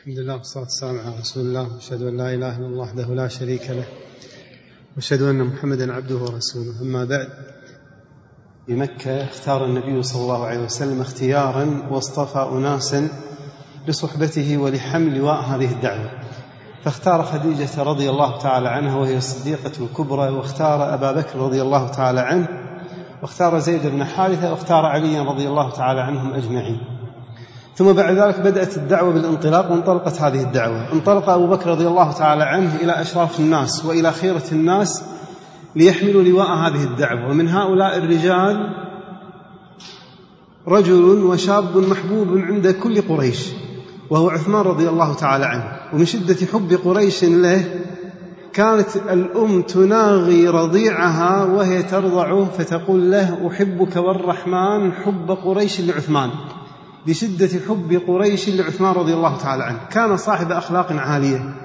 الحمد لله والصلاة والسلام على رسول الله، أشهد أن لا إله إلا الله وحده لا شريك له، وأشهد أن محمدا عبده ورسوله. أما بعد، بمكة اختار النبي صلى الله عليه وسلم اختيارا واصطفى أناسا لصحبته ولحمل لواء هذه الدعوة، فاختار خديجة رضي الله تعالى عنها وهي الصديقة الكبرى، واختار أبا بكر رضي الله تعالى عنه، واختار زيد بن حارثة، واختار علي رضي الله تعالى عنهم أجمعين. ثم بعد ذلك بدأت الدعوة بالانطلاق، وانطلقت هذه الدعوة. انطلق أبو بكر رضي الله تعالى عنه إلى أشراف الناس وإلى خيرة الناس ليحملوا لواء هذه الدعوة، ومن هؤلاء الرجال رجل وشاب محبوب عند كل قريش، وهو عثمان رضي الله تعالى عنه. ومن شدة حب قريش له كانت الأم تناغي رضيعها وهي ترضعه فتقول له: أحبك والرحمن حب قريش لعثمان، بشدة حب قريش لعثمان رضي الله تعالى عنه. كان صاحب أخلاق عالية،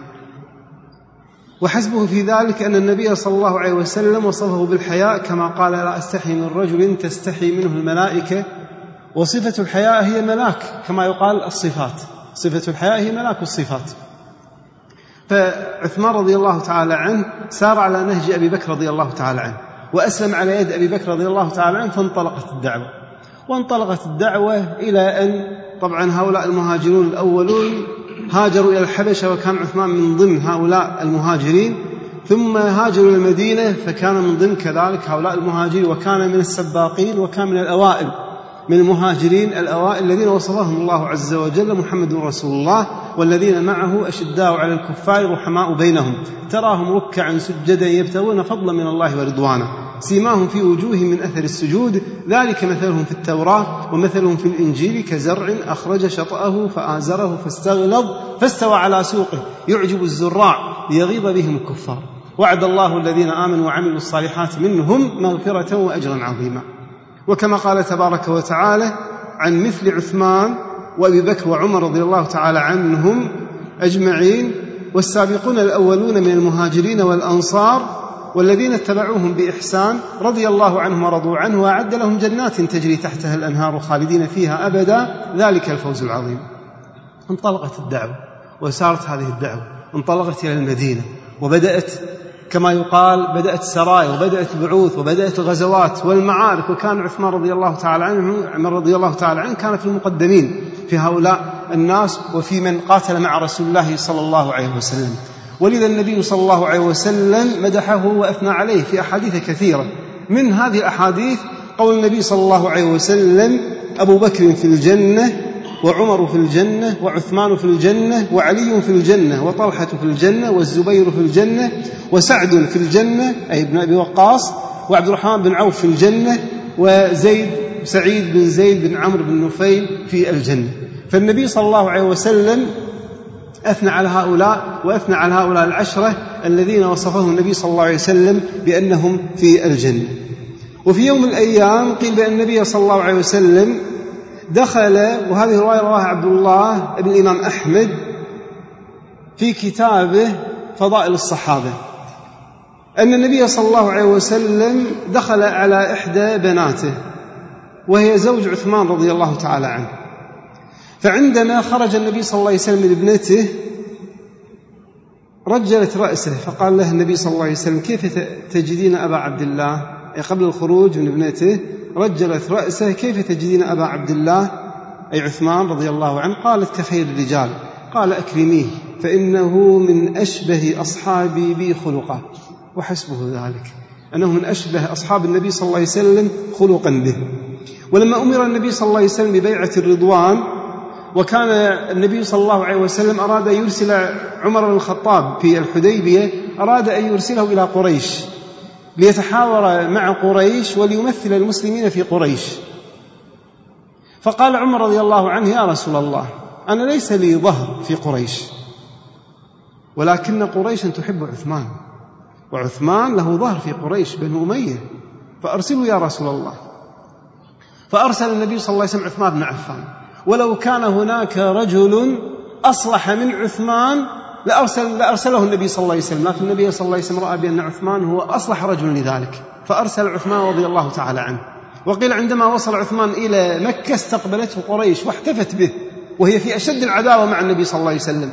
وحسبه في ذلك أن النبي صلى الله عليه وسلم وصفه بالحياء كما قال: لا أستحي من رجل تستحي منه الملائكة. وصفة الحياء هي ملاك، كما يقال الصفات، صفة الحياء هي ملاك الصفات. فعثمان رضي الله تعالى عنه سار على نهج أبي بكر رضي الله تعالى عنه، وأسلم على يد أبي بكر رضي الله تعالى عنه، فانطلقت الدعوة. وانطلقت الدعوة إلى أن طبعا هؤلاء المهاجرون الأولون هاجروا إلى الحبشة، وكان عثمان من ضمن هؤلاء المهاجرين، ثم هاجروا إلى المدينة فكان من ضمن كذلك هؤلاء المهاجرين، وكان من السباقين، وكان من الأوائل، من المهاجرين الأوائل الذين وصفهم الله عز وجل: محمد رسول الله والذين معه أشداء على الكفار رحماء بينهم، تراهم ركعا سجدا يبتغون فضلا من الله ورضوانا، سيماهم في وجوههم من أثر السجود، ذلك مثلهم في التوراة ومثلهم في الإنجيل كزرع أخرج شطأه فآزره فاستغلظ فاستوى على سوقه يعجب الزراع ليغيظ بهم الكفار، وعد الله الذين آمنوا وعملوا الصالحات منهم مغفرة وأجرا عظيما. وكما قال تبارك وتعالى عن مثل عثمان وأبي بكر وعمر رضي الله تعالى عنهم أجمعين: والسابقون الأولون من المهاجرين والأنصار والذين اتبعوهم بإحسان رضي الله عنهم ورضوا عنه وأعد لهم جنات تجري تحتها الأنهار خالدين فيها أبدا، ذلك الفوز العظيم. انطلقت الدعوة، وسارت هذه الدعوة، انطلقت إلى المدينة، وبدأت كما يقال بدأت السرايا، وبدأت البعوث، وبدأت الغزوات والمعارك. وكان عثمان رضي الله تعالى عنه كان في المقدمين في هؤلاء الناس، وفي من قاتل مع رسول الله صلى الله عليه وسلم. ولذا النبي صلى الله عليه وسلم مدحه وأثنى عليه في أحاديث كثيرة. من هذه الأحاديث قول النبي صلى الله عليه وسلم: أبو بكر في الجنة، وعمر في الجنة، وعثمان في الجنة، وعلي في الجنة، وطلحة في الجنة، والزبير في الجنة، وسعد في الجنة أي ابن أبي وقاص، وعبد الرحمن بن عوف في الجنة، سعيد بن زيد بن عمرو بن نفيل في الجنة. فالنبي صلى الله عليه وسلم أثنى على هؤلاء، وأثنى على هؤلاء العشرة الذين وصفهم النبي صلى الله عليه وسلم بأنهم في الجنة. وفي يوم من الأيام قيل بأن النبي صلى الله عليه وسلم دخل، وهذه رواية رواه عبد الله ابن الإمام أحمد في كتابه فضائل الصحابة، أن النبي صلى الله عليه وسلم دخل على إحدى بناته وهي زوج عثمان رضي الله تعالى عنه. فعندما خرج النبي صلى الله عليه وسلم من ابنته رجلت رأسه، فقال له النبي صلى الله عليه وسلم: كيف تجدين أبا عبد الله؟ قبل الخروج من ابنته رجلت رأسه: كيف تجدين أبا عبد الله أي عثمان رضي الله عنه؟ قالت: كخير الرجال. قال: أكرميه فإنه من أشبه أصحابي بي خلقا. وحسبه ذلك أنه من أشبه أصحاب النبي صلى الله عليه وسلم خلقا به. ولما أمر النبي صلى الله عليه وسلم ببيعة الرضوان، وكان النبي صلى الله عليه وسلم أراد أن يرسل عمر بن الخطاب في الحديبية، أراد أن يرسله إلى قريش ليتحاور مع قريش وليمثل المسلمين في قريش. فقال عمر رضي الله عنه: يا رسول الله، أنا ليس لي ظهر في قريش، ولكن قريشا تحب عثمان، وعثمان له ظهر في قريش بنو أمية، فأرسله يا رسول الله. فأرسل النبي صلى الله عليه وسلم عثمان بن عفان. ولو كان هناك رجل أصلح من عثمان لأرسله النبي صلى الله عليه وسلم، لكن النبي صلى الله عليه وسلم رأى بأن عثمان هو أصلح رجل لذلك، فأرسل عثمان رضي الله تعالى عنه. وقيل عندما وصل عثمان إلى مكة استقبلته قريش واحتفت به، وهي في أشد العداوة مع النبي صلى الله عليه وسلم،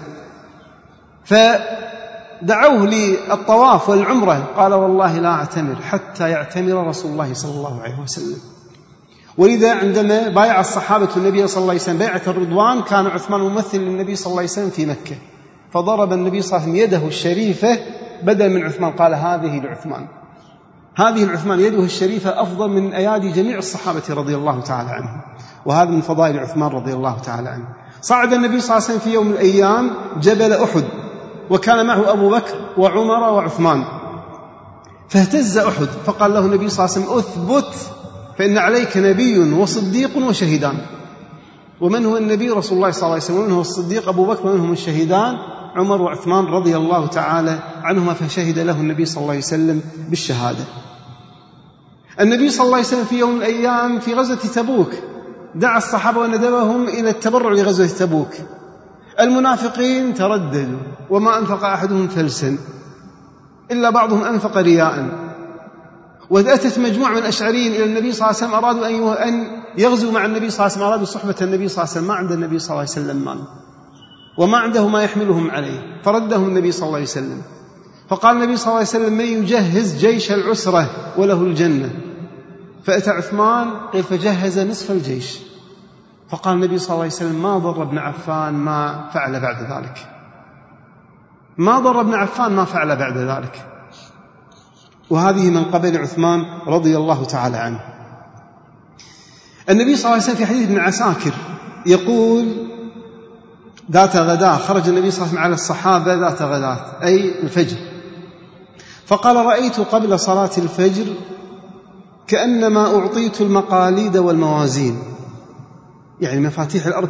فدعوه للطواف والعمرة، قال والله لا أعتمر حتى يعتمر رسول الله صلى الله عليه وسلم. ولذا عندما بايع الصحابة النبي صلى الله عليه وسلم بيعة الرضوان كان عثمان ممثل للنبي صلى الله عليه وسلم في مكة، فضرب النبي صلى الله عليه وسلم يده الشريفة بدل من عثمان، قال هذه لعثمان، هذه العثمان يده الشريفة أفضل من أيادي جميع الصحابة رضي الله تعالى عنهم. وهذا من فضائل عثمان رضي الله تعالى عنه. صعد النبي صلى الله عليه وسلم في يوم من الأيام جبل أحد، وكان معه أبو بكر وعمر وعثمان، فاهتز أحد، فقال له النبي صلى الله عليه وسلم أثبت فإن عليك نبي وصديق وشهيدان. ومن هو النبي؟ رسول الله صلى الله عليه وسلم. ومن هو الصديق؟ أبو بكر. ومن هم الشهيدان؟ عمر وعثمان رضي الله تعالى عنهما، فشهد له النبي صلى الله عليه وسلم بالشهادة. النبي صلى الله عليه وسلم في يوم من الأيام في غزوة تبوك دعا الصحابة وندبهم إلى التبرع لغزوة تبوك. المنافقين ترددوا وما أنفق أحدهم فلسا إلا بعضهم أنفق رياء. وأتت مجموعة من الأشعريين إلى النبي صلى الله عليه وسلم، أرادوا أن يغزوا مع النبي صلى الله عليه وسلم، أرادوا صحبة النبي صلى الله عليه وسلم. ما عند النبي صلى الله عليه وسلم مال وما عنده ما يحملهم عليه، فردهم النبي صلى الله عليه وسلم. فقال النبي صلى الله عليه وسلم من يجهز جيش العسرة وله الجنة؟ فأتى عثمان قال فجهز نصف الجيش. فقال النبي صلى الله عليه وسلم ما ضر ابن عفان ما فعل بعد ذلك، ما ضر ابن عفان ما فعل بعد ذلك. وهذه من قبل عثمان رضي الله تعالى عنه. النبي صلى الله عليه وسلم في حديث ابن عساكر يقول ذات غداة خرج النبي صلى الله عليه وسلم على الصحابة ذات غداة أي الفجر، فقال رأيت قبل صلاة الفجر كأنما أعطيت المقاليد والموازين، يعني مفاتيح الأرض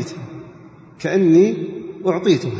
كأني أعطيتها.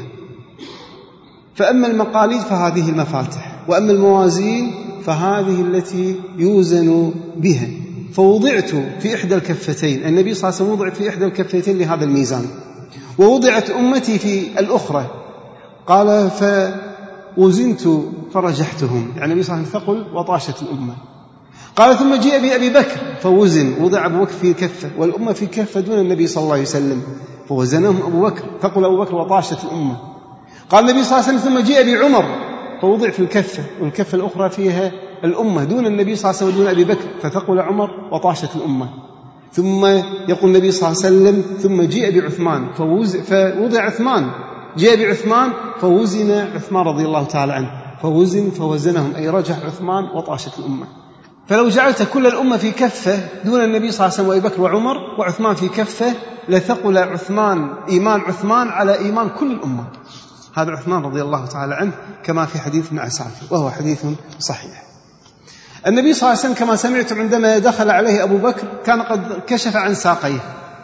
فأما المقاليد فهذه المفاتح، وأما الموازين فهذه التي يوزن بها. فوضعت في إحدى الكفتين، النبي صلى الله عليه وسلم وضع في إحدى الكفتين لهذا الميزان، ووضعت أمتي في الأخرى. قال فوزنت فرجحتهم، يعني النبي صلى الله عليه وسلم ثقل وطاشت الأمة. قال ثم جيء بأبي بكر فوزن، وضع أبو بكر في كفة والأمة في كفة دون النبي صلى الله عليه وسلم، فوزنهم أبو بكر، ثقل أبو بكر وطاشت الأمة. قال النبي صلى الله عليه وسلم ثم جيء بعمر فوضع في الكفة والكفة الأخرى فيها الأمة دون النبي صلى الله عليه وسلم ودون أبي بكر، فثقل عمر وطاشت الأمة. ثم يقول النبي صلى الله عليه وسلم ثم جيء بعثمان فوضع عثمان، جاء بعثمان فوزن عثمان رضي الله تعالى عنه، فوزنهم أي رجح عثمان وطاشت الأمة. فلو جعلت كل الأمة في كفة دون النبي صلى الله عليه وسلم وأبي بكر وعمر وعثمان في كفة لثقل عثمان إيمان عثمان على إيمان كل الأمة. هذا عثمان رضي الله تعالى عنه كما في حديث ابن عساكر وهو حديث صحيح. النبي صلى الله عليه وسلم كما سمعتم عندما دخل عليه أبو بكر كان قد كشف عن ساقيه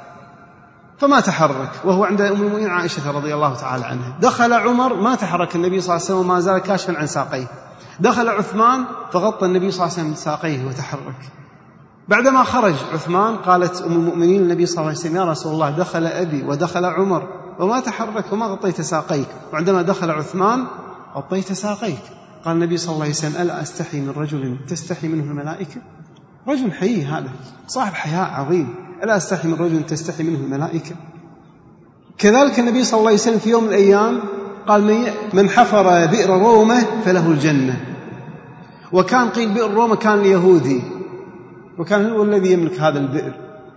فما تحرك، وهو عند أم المؤمنين عائشة رضي الله تعالى عنها. دخل عمر ما تحرك النبي صلى الله عليه وسلم وما زال كاشفا عن ساقيه. دخل عثمان فغطى النبي صلى الله عليه وسلم ساقيه وتحرك. بعدما خرج عثمان قالت أم المؤمنين النبي صلى الله عليه وسلم يا رسول الله دخل أبي ودخل عمر وما تحرك وما غطيت ساقيك، وعندما دخل عثمان غطيت ساقيك. قال النبي صلى الله عليه وسلم ألا أستحي من رجل تستحي منه الملائكة؟ رجل حي هذا صاحب حياء عظيم، ألا أستحي من رجل تستحي منه الملائكة؟ كذلك النبي صلى الله عليه وسلم في يوم من الأيام قال من حفر بئر رومة فله الجنة. وكان قيل بئر رومة كان اليهودي وكان هو الذي يملك هذا البئر،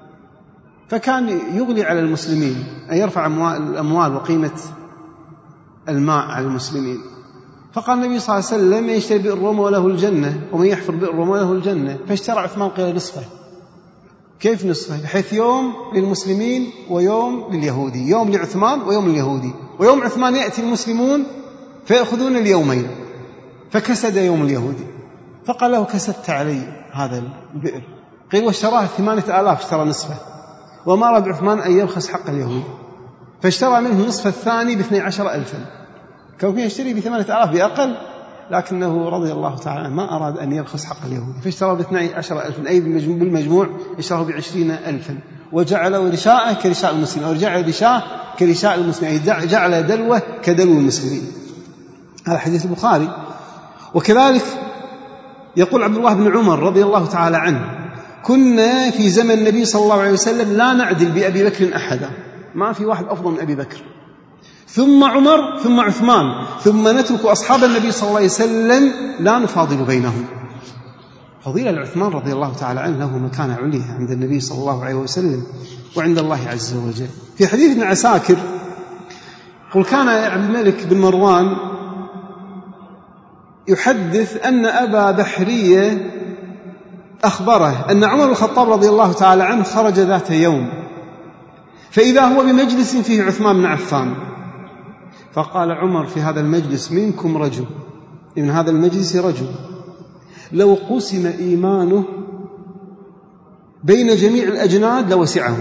فكان يغلي على المسلمين أن يرفع الأموال وقيمة الماء على المسلمين. فقال النبي صلى الله عليه وسلم يشتري بئر رومة وله الجنة ومن يحفر بئر رومة وله الجنة. فاشترى عثمان قيل نصفه. كيف نصفه؟ بحيث يوم للمسلمين ويوم لليهودي، يوم لعثمان ويوم لليهودي، ويوم عثمان يأتي المسلمون فيأخذون اليومين، فكسد يوم اليهودي. فقال له كسدت علي هذا البئر. قيل واشتراه 8000 اشترى نصفه، وما أراد عثمان أن يبخس حق اليهود فاشترى منه نصف الثاني ب12,000. كان يشتري ب8,000 بأقل، لكنه رضي الله تعالى عنه ما أراد أن يبخس حق اليهود فاشترى ب12,000 أي بالمجموع اشتراه ب20,000، وجعل رشاءه كرشاء المسلمين، أو جعل رشاه كرشاء المسلمين، جعل دلوه كدلو المسلمين. هذا حديث البخاري. وكذلك يقول عبد الله بن عمر رضي الله تعالى عنه كنا في زمن النبي صلى الله عليه وسلم لا نعدل بأبي بكر أحدا، ما في واحد أفضل من أبي بكر، ثم عمر، ثم عثمان، ثم نترك أصحاب النبي صلى الله عليه وسلم لا نفاضل بينهم. فضيلة العثمان رضي الله تعالى عنه له مكانة عليا عند النبي صلى الله عليه وسلم وعند الله عز وجل. في حديث ابن عساكر قل كان عبد الملك بن مروان يحدث أن أبا بحرية أخبره أن عمر الخطاب رضي الله تعالى عنه خرج ذات يوم فإذا هو بمجلس فيه عثمان بن عفان، فقال عمر في هذا المجلس منكم رجل، من هذا المجلس رجل لو قسم إيمانه بين جميع الأجناد لوسعهم.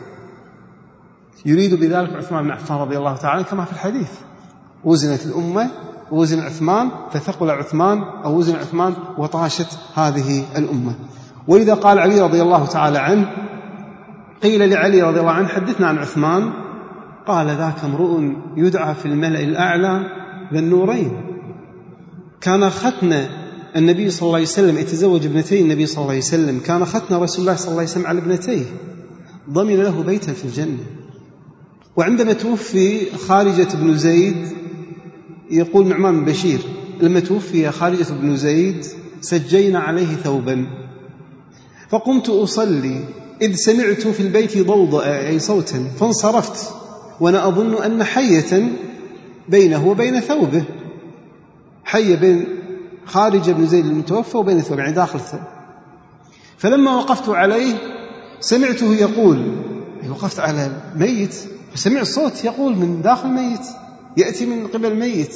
يريد بذلك عثمان بن عفان رضي الله تعالى كما في الحديث وزنت الأمة ووزن عثمان فثقل عثمان، أو وزن عثمان وطاشت هذه الأمة. ولذا قال علي رضي الله تعالى عنه، قيل لعلي رضي الله عنه حدثنا عن عثمان، قال ذاك امرؤ يدعى في الملأ الأعلى ذا النورين. كان ختن النبي صلى الله عليه وسلم، يتزوج ابنتي النبي صلى الله عليه وسلم، كان ختن رسول الله صلى الله عليه وسلم على ابنتيه، ضمن له بيتا في الجنة. وعندما توفي خارجة بن زيد، يقول نعمان بن بشير لما توفي خارجة بن زيد سجينا عليه ثوبا فقمت أصلي إذ سمعت في البيت ضوضاء أي صوتا فانصرفت وأنا أظن أن حية بينه وبين ثوبه، حية بين خارجة بن زيد المتوفى وبين ثوبه، يعني داخل الثوب. فلما وقفت عليه سمعته يقول، وقفت على ميت فسمع الصوت يقول من داخل الميت، يأتي من قبل الميت.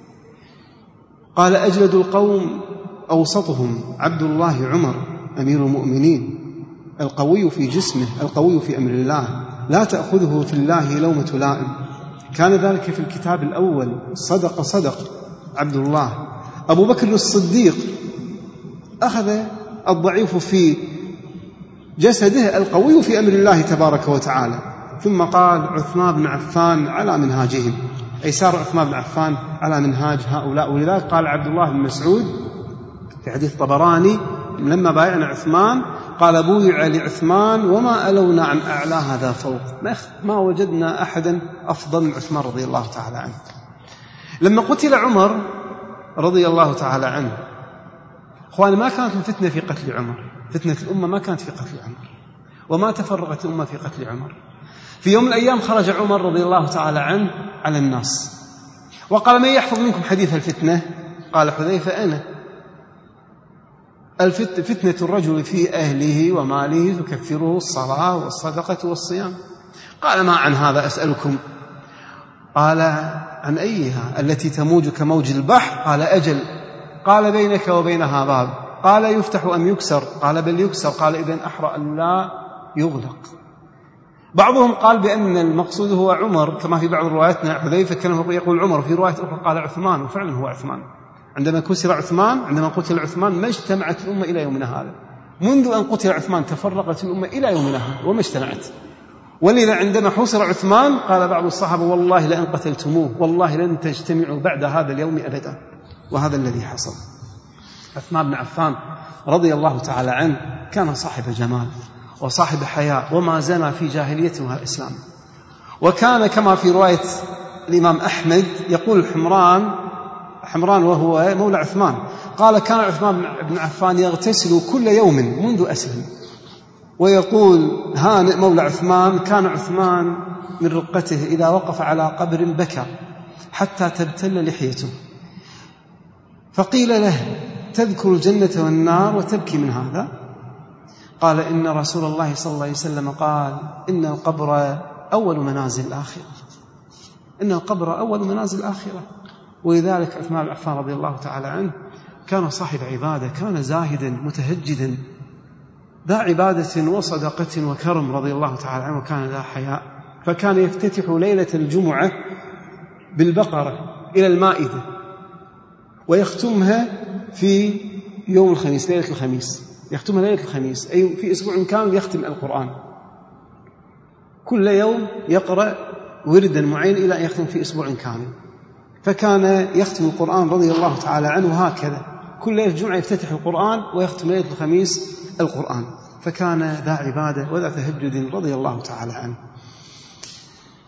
قال أجلد القوم أوسطهم عبد الله عمر أمير المؤمنين، القوي في جسمه القوي في أمر الله، لا تأخذه في الله لومة لائم. كان ذلك في الكتاب الأول، صدق عبد الله. أبو بكر الصديق أخذ الضعيف في جسده القوي في أمر الله تبارك وتعالى. ثم قال عثمان بن عفان على منهاجهم، أي سار عثمان بن عفان على منهاج هؤلاء. ولذلك قال عبد الله بن مسعود في حديث طبراني لما بايعنا عثمان قال بويع لعثمان وما ألونا عن أعلى هذا فوق، ما وجدنا أحدا أفضل من عثمان رضي الله تعالى عنه. لما قتل عمر رضي الله تعالى عنه، أخواني، ما كانت الفتنة في قتل عمر، فتنة الأمة ما كانت في قتل عمر، وما تفرقت الأمة في قتل عمر. في يوم من الأيام خرج عمر رضي الله تعالى عنه على الناس وقال من يحفظ منكم حديث الفتنة؟ قال حذيفة أنا. فتنة الرجل في أهله وماله تكفره الصلاة والصدقة والصيام. قال ما عن هذا أسألكم؟ قال عن أيها؟ التي تموج كموج البحر. قال أجل. قال بينك وبينها باب. قال يفتح أم يكسر؟ قال بل يكسر. قال إذن أحرى أن لا يغلق. بعضهم قال بأن المقصود هو عمر كما في بعض رواياتنا حذيفة كان يقول عمر، في رواية أخرى قال عثمان، وفعلا هو عثمان. عندما قتل عثمان ما اجتمعت الأمة إلى يومنا هذا. منذ أن قتل عثمان تفرقت الأمة إلى يومنا هذا وما اجتمعت. ولذا عندما حوصر عثمان قال بعض الصحابة والله لئن قتلتموه والله لن تجتمعوا بعد هذا اليوم أبدا. وهذا الذي حصل. عثمان بن عفان رضي الله تعالى عنه كان صاحب جمال وصاحب حياء، وما زنى في جاهليته والإسلام. وكان كما في رواية الإمام أحمد يقول حمران وهو مولى عثمان قال كان عثمان بن عفان يغتسل كل يوم منذ أسلم. ويقول هانئ مولى عثمان كان عثمان من رقته إذا وقف على قبر بكى حتى تبتل لحيته، فقيل له تذكر الجنة والنار وتبكي من هذا؟ قال إن رسول الله صلى الله عليه وسلم قال إن القبر أول منازل الآخرة، إن القبر أول منازل الآخرة. ولذلك عثمان بن عفان رضي الله تعالى عنه كان صاحب عبادة، كان زاهدا متهجدا ذا عبادة وصدقة وكرم رضي الله تعالى عنه، وكان ذا حياء. فكان يفتتح ليلة الجمعة بالبقرة إلى المائدة ويختمها في يوم الخميس، ليلة الخميس، يختمها ليلة الخميس، أي في أسبوع كامل يختم القرآن. كل يوم يقرأ وردا معين إلى أن يختم في أسبوع كامل. فكان يختم القرآن رضي الله تعالى عنه هكذا، كل ليلة الجمعة يفتتح القرآن ويختم ليلة الخميس القرآن. فكان ذا عبادة وذا تهجد رضي الله تعالى عنه.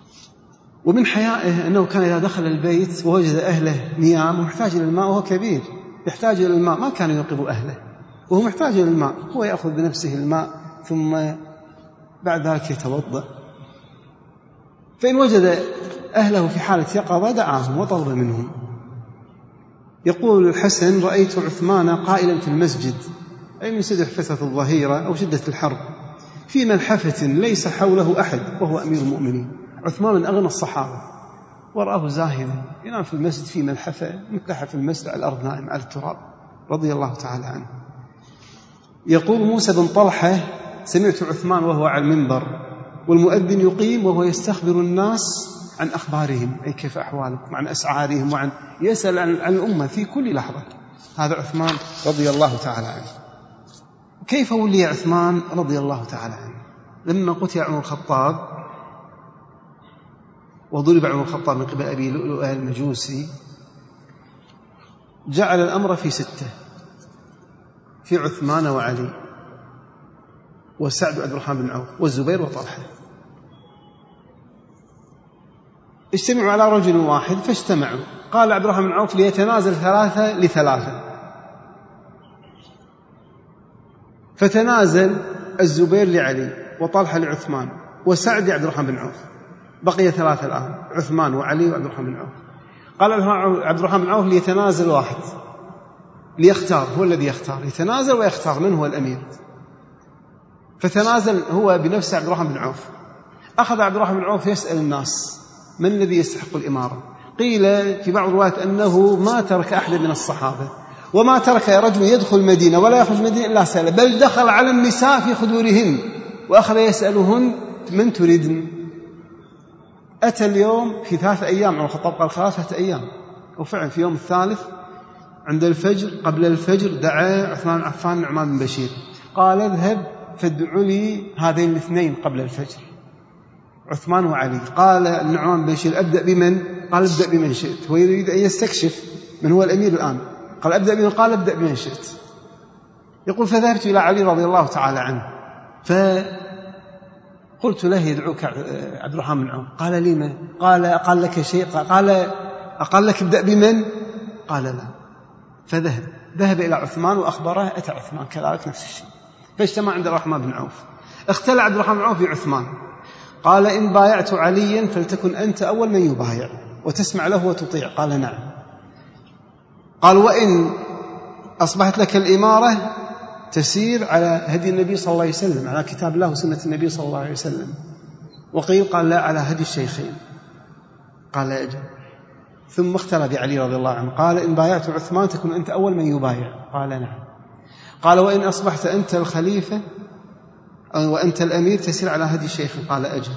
ومن حيائه أنه كان إذا دخل البيت ووجد أهله نيام ومحتاج إلى الماء وهو كبير يحتاج إلى الماء، ما كان يوقظ أهله وهو محتاج إلى الماء، هو يأخذ بنفسه الماء ثم بعد ذلك يتوضأ. فإن وجد أهله في حالة يقظة دعاهم وطلب منهم. يقول الحسن: رأيت عثمان قائلا في المسجد، أي من سدح فترة الظهيرة أو شدة الحرب، في ملحفة ليس حوله أحد وهو أمير المؤمنين. عثمان من أغنى الصحابة، ورآه زاهدا ينام في المسجد في ملحفة متلحف المسجد على الأرض نائم على التراب رضي الله تعالى عنه. يقول موسى بن طلحة: سمعت عثمان وهو على المنبر والمؤذن يقيم وهو يستخبر الناس عن أخبارهم، أي كيف أحوالكم، عن أسعارهم، وعن يسأل عن الأمة في كل لحظة. هذا عثمان رضي الله تعالى عنه. كيف ولي عثمان رضي الله تعالى عنه؟ لما قتل عمر الخطاب وضرب عمر الخطاب من قبل أبي لؤلؤ المجوسي، جعل الأمر في 6، في عثمان وعلي وسعد وعبد الرحمن بن عوف والزبير وطلحة. اجتمعوا على رجل واحد فاجتمعوا. قال عبد الرحمن بن عوف: ليتنازل 3 ل3، فتنازل الزبير لعلي وطلحة لعثمان وسعد لعبد الرحمن بن عوف. بقي 3 الآن، عثمان وعلي وعبد الرحمن بن عوف. قال عبد الرحمن بن عوف: ليتنازل واحد، ليختار، هو الذي يختار، يتنازل ويختار من هو الأمير. فتنازل هو بنفسه عبد الرحمن بن عوف. أخذ عبد الرحمن بن عوف يسأل الناس من الذي يستحق الإمارة. قيل في بعض الروايات أنه ما ترك أحد من الصحابة، وما ترك رجل يدخل المدينة ولا يخرج المدينة إلا سأل، بل دخل على النساء في خدورهن وأخذ يسألهن: من تريدن؟ أتى اليوم في 3 أيام، عمر الخطاب قال 3 أيام، وفعلا في يوم الثالث عند الفجر، قبل الفجر، دعا عثمان بن عفان نعمان بن بشير، قال: اذهب فادعوا لي هذين الاثنين قبل الفجر، عثمان وعلي. قال نعمان بن بشير: أبدأ بمن؟ قال: ابدأ بمن شئت. هو يريد أن يستكشف من هو الأمير الآن. قال: أبدأ بمن؟ قال: ابدأ بمن شئت. يقول: فذهبت إلى علي رضي الله تعالى عنه فقلت له: يدعوك عبد الرحمن بن عوف. قال: لما؟ قال: أقال لك شيء؟ قال: أقال لك ابدأ بمن؟ قال: لا. فذهب إلى عثمان وأخبره. أتى عثمان كذلك نفس الشيء، فاجتمع عند الرحمن بن عوف. اختلع عبد الرحمن بن عوف بعثمان، قال: إن بايعت عليا فلتكن أنت أول من يبايع وتسمع له وتطيع. قال: نعم. قال: وإن أصبحت لك الإمارة تسير على هدي النبي صلى الله عليه وسلم، على كتاب الله وسنة النبي صلى الله عليه وسلم. وقيل قال: لا، على هدي الشيخين. قال: أجل. ثم اختلى بعلي رضي الله عنه، قال: إن بايعت عثمان تكون أنت أول من يبايع. قال: نعم. قال: وإن أصبحت أنت الخليفة وأنت الأمير تسير على هدي الشيخ. قال: أجل.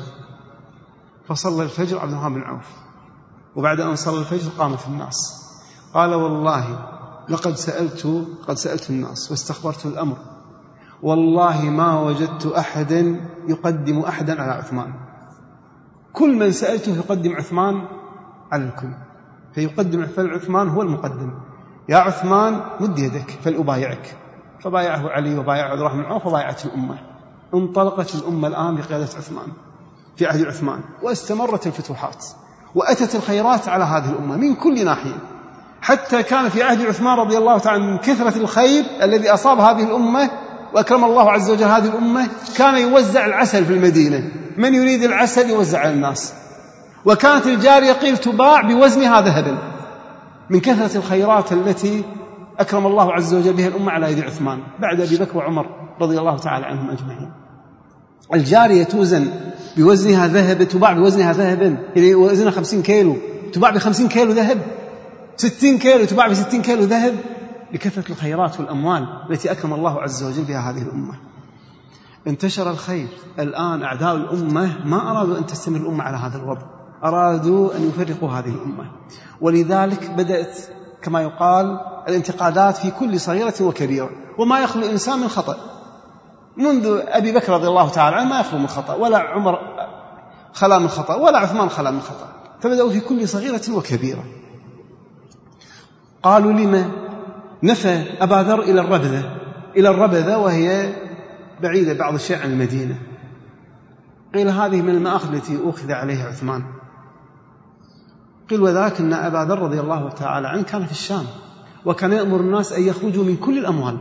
فصلى الفجر عبد الرحمن بن عوف، وبعد أن صلى الفجر قام في الناس. قال: والله لقد سألت الناس واستخبرت الأمر، والله ما وجدت أحدا يقدم أحدا على عثمان، كل من سألته يقدم عثمان على الكل، فيقدم عثمان هو المقدم. يا عثمان مد يدك فلأبايعك. فبايعه علي وبايعه عبد الرحمن بن عوف وبايعت الأمة. انطلقت الأمة الآن بقيادة عثمان في عهد عثمان، واستمرت الفتوحات وأتت الخيرات على هذه الأمة من كل ناحية، حتى كان في عهد عثمان رضي الله تعالى من كثرة الخير الذي أصاب هذه الأمة وأكرم الله عز وجل هذه الأمة، كان يوزع العسل في المدينة، من يريد العسل يوزع على الناس، وكانت الجارية قيل تباع بوزنها ذهبا من كثرة الخيرات التي أكرم الله عز وجل بها الأمة على يد عثمان بعد أبي بكر وعمر رضي الله تعالى عنهم أجمعين. الجارية توزن بوزنها ذهب، تباع بوزنها ذهبا، إذا وزنها 50 كيلو تباع ب50 كيلو ذهب، 60 كيلو تباع ب60 كيلو ذهب، بكثرة الخيرات والأموال التي أكرم الله عز وجل بها هذه الأمة. انتشر الخير. الآن أعداء الأمة ما أرادوا أن تستمر الأمة على هذا الوضع، أرادوا أن يفرقوا هذه الأمة، ولذلك بدأت كما يقال الانتقادات في كل صغيرة وكبيرة، وما يخلو إنسان من خطأ، منذ أبي بكر رضي الله تعالى عنه ما يخلو من خطأ، ولا عمر خلا من خطأ، ولا عثمان خلا من خطأ، فبدأوا في كل صغيرة وكبيرة. قالوا: لما نفى أبا ذر إلى الربذة وهي بعيدة بعض الشيء عن المدينة. قيل: هذه من المآخذ التي أخذ عليها عثمان، قيل وذاك أن أبا ذر رضي الله تعالى عنه كان في الشام، وكان يأمر الناس أن يخرجوا من كل الأموال.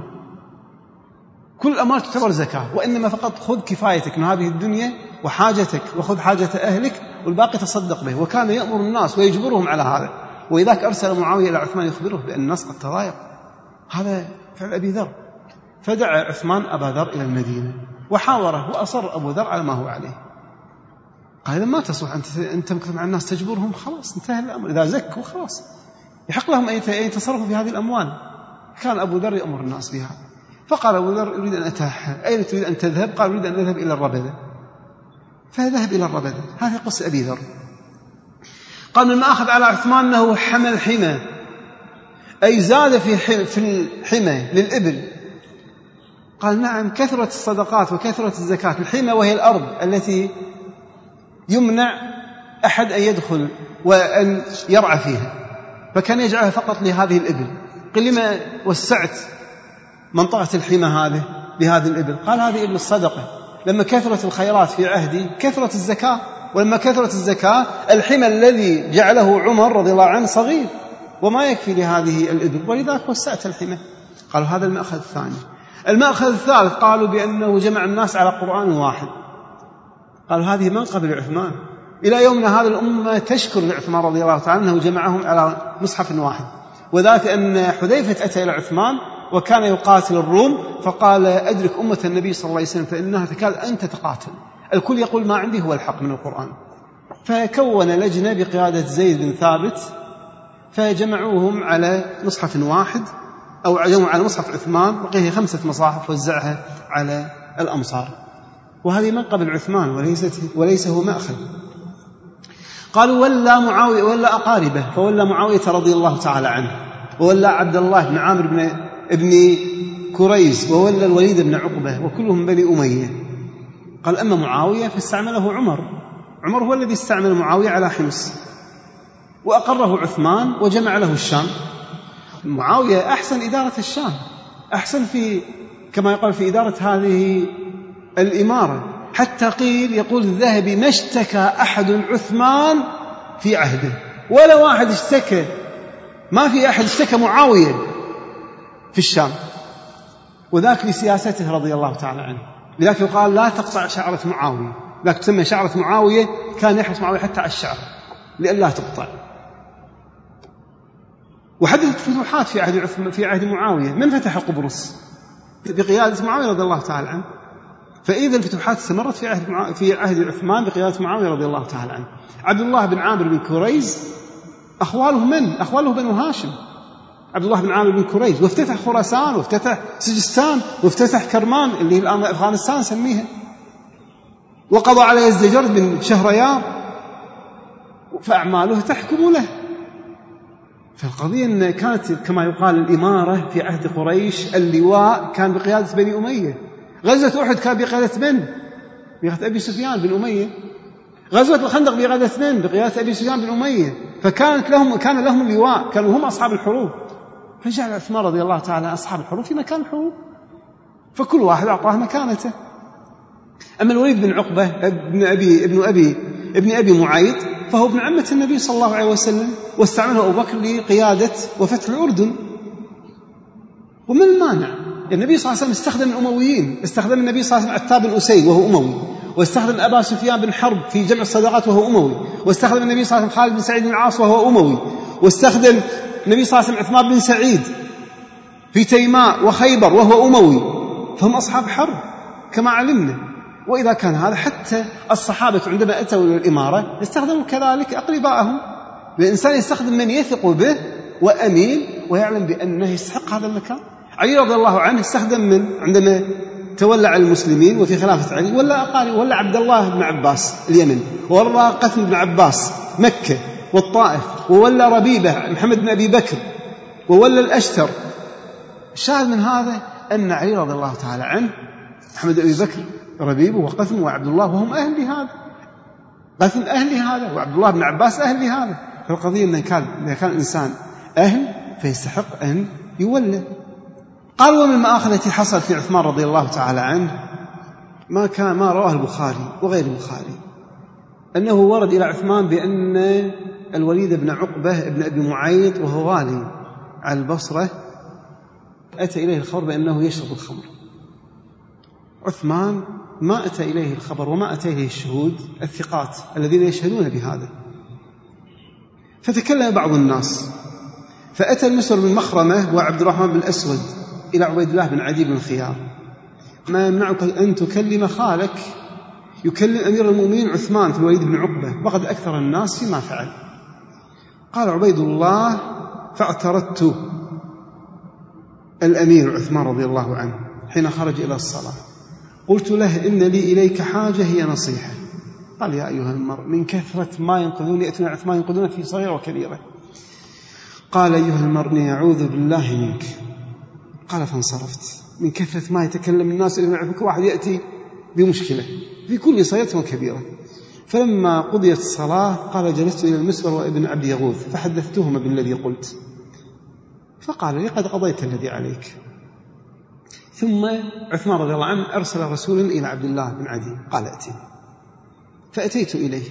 كل الأموال تعتبر زكاة، وإنما فقط خذ كفايتك من هذه الدنيا وحاجتك، وخذ حاجة أهلك والباقي تصدق به. وكان يأمر الناس ويجبرهم على هذا. وإذاك أرسل معاوية إلى عثمان يخبره بأن الناس قد تضايق. هذا فعل أبي ذر. فدعا عثمان أبا ذر إلى المدينة وحاوره، وأصر أبو ذر على ما هو عليه. قال إذا ما تصلح أن تمكث مع الناس تجبرهم، خلاص انتهى الأمر. إذا زكوا خلاص يحق لهم أن يتصرفوا في هذه الأموال. كان أبو ذر يأمر الناس بها. فقال أبو ذر أريد أن أتاحى. أين تريد أن تذهب؟ قال أريد أن أذهب إلى الربذة. فذهب إلى الربذة. هذه قصة أبي ذر. قال مما أخذ على عثمان أنه حمى الحمى، أي زاد في الحمى للإبل. قال نعم، كثرة الصدقات وكثرة الزكاة. الحمى وهي الأرض التي يمنع أحد أن يدخل وأن يرعى فيها، فكان يجعلها فقط لهذه الإبل. قل لما وسعت منطقة الحمى هذه بهذه الإبل؟ قال هذه إبل الصدقة. لما كثرت الخيرات في عهدي كثرت الزكاة، ولما كثرت الزكاة الحمى الذي جعله عمر رضي الله عنه صغير وما يكفي لهذه الإبل، ولذلك وسعت الحمى. قالوا هذا المأخذ الثاني. المأخذ الثالث قالوا بأنه جمع الناس على قرآن واحد. قالوا هذه من قبل عثمان. إلى يومنا هذا الأمة تشكر لعثمان رضي الله تعالى أنه جمعهم على مصحف واحد. وذلك أن حذيفة أتى إلى عثمان وكان يقاتل الروم، فقال أدرك أمة النبي صلى الله عليه وسلم فإنها تكاد أن تتقاتل، الكل يقول ما عندي هو الحق من القرآن. فكون لجنة بقيادة زيد بن ثابت فجمعوهم على مصحف واحد، أو جمعوا على مصحف عثمان، بقيه 5 مصاحف وزعها على الأمصار. وهذه من قبل عثمان وليس هو مأخذ. قالوا ولا معاوية ولا أقاربه، فولى معاوية رضي الله تعالى عنه، وولى عبد الله بن عامر ابن كريز، وولى الوليد بن عقبة، وكلهم بني أمية. قال أما معاوية فاستعمله عمر هو الذي استعمل معاوية على حمص، وأقره عثمان وجمع له الشام. معاوية أحسن إدارة الشام، أحسن في كما يقال في إدارة هذه الإمارة، حتى قيل يقول الذهبي ما اشتكى أحد عثمان في عهده، ولا واحد اشتكى، ما في أحد اشتكى معاوية في الشام، وذاك لسياسته رضي الله تعالى عنه. لذلك يقال لا تقطع شعرة معاوية، لذلك تسمى شعرة معاوية، كان يحرص معاوية حتى على الشعر لئلا تقطع. وحدثت فتوحات في عهد معاوية. من فتح قبرص؟ بقيادة معاوية رضي الله تعالى عنه. فإذا الفتوحات استمرت في عهد عثمان بقيادة معاوية رضي الله تعالى عنه. عبد الله بن عامر بن كريز أخواله من؟ أخواله بنو هاشم. عبد الله بن عامر بن كريز، وافتتح خراسان، وافتتح سجستان، وافتتح كرمان اللي الآن أفغانستان سميها، وقضى على يزدجرد بن شهريار، فأعماله تحكم له. فالقضية أن كانت كما يقال الإمارة في عهد قريش، اللواء كان بقيادة بني أمية. غزوة أحد كان بقيادة من؟ بقيادة أبي سفيان بن أمية. غزوة الخندق بقيادة من؟ بقيادة أبي سفيان بن أمية. كان لهم اللواء، كانوا هم أصحاب الحروب. فجعل عثمان رضي الله تعالى أصحاب الحروب في مكان الحروب، فكل واحد أعطاه مكانته. أما الوليد بن عقبة ابن أبي معيط فهو ابن عمة النبي صلى الله عليه وسلم، واستعمله أبو بكر لقيادة وفتح الأردن. ومن المانع؟ النبي صلى الله عليه وسلم استخدم الأمويين، استخدم النبي صلى الله عليه وسلم عتاب بن أسيد وهو أموي، واستخدم أبا سفيان بن حرب في جمع الصدقات وهو أموي، واستخدم النبي صلى الله عليه وسلم خالد بن سعيد بن العاص وهو أموي، واستخدم النبي صلى الله عليه وسلم عثمان بن سعيد في تيماء وخيبر وهو أموي. فهم أصحاب حرب كما علمنا. وإذا كان هذا حتى الصحابة عندما أتوا إلى الإمارة استخدموا كذلك أقربائهم. الإنسان يستخدم من يثق به وأمين ويعلم بأنه يستحق هذا المكان. علي رضي الله عنه استخدم من عندما تولى على المسلمين وفي خلافة علي، ولا عبد الله بن عباس اليمن، ولا قثم بن عباس مكة والطائف، وولا ربيبة محمد بن أبي بكر، وولا الأشتر. الشاهد من هذا أن علي رضي الله تعالى عنه محمد بن أبي بكر ربيبه وقثم وعبد الله وهم أهل لهذا، قثم أهل لهذا وعبد الله بن عباس أهل لهذا. فالقضية أن كان إنسان أهل فيستحق أن يولى. قال ومن المآخذ التي حصل في عثمان رضي الله تعالى عنه ما رواه البخاري وغير البخاري، أنه ورد إلى عثمان بأن الوليد بن عقبة بن أبي معيط وهو والي على البصرة أتى إليه الخبر بأنه يشرب الخمر. عثمان ما أتى إليه الخبر وما أتى إليه الشهود الثقات الذين يشهدون بهذا، فتكلم بعض الناس، فأتى المسور بن مخرمة وعبد الرحمن بن الأسود إلى عبيد الله بن عدي بن الخيار: ما يمنعك أن تكلم خالك يكلم أمير المؤمنين عثمان في الوليد بن عقبة وقد أكثر الناس فيما فعل. قال عبيد الله: فاعترضت الأمير عثمان رضي الله عنه حين خرج إلى الصلاة، قلت له: إن لي إليك حاجة هي نصيحة. قال: يا أيها المرء، من كثرة ما ينقذون يأتون عثمان ينقذون في صغيرة وكبيرة. قال: أيها المرء، يعوذ بالله منك. قال: فانصرفت. من كثرة ما يتكلم الناس كل واحد يأتي بمشكلة في كل صغيرة وكبيرة. فلما قضيت الصلاة قال: جلست إلى المسور وابن عبد يغوث فحدثتهما بالذي قلت، فقال لي: قد قضيت الذي عليك. ثم عثمان رضي الله عنه أرسل رسولا إلى عبد الله بن عدي قال: أتي. فأتيت إليه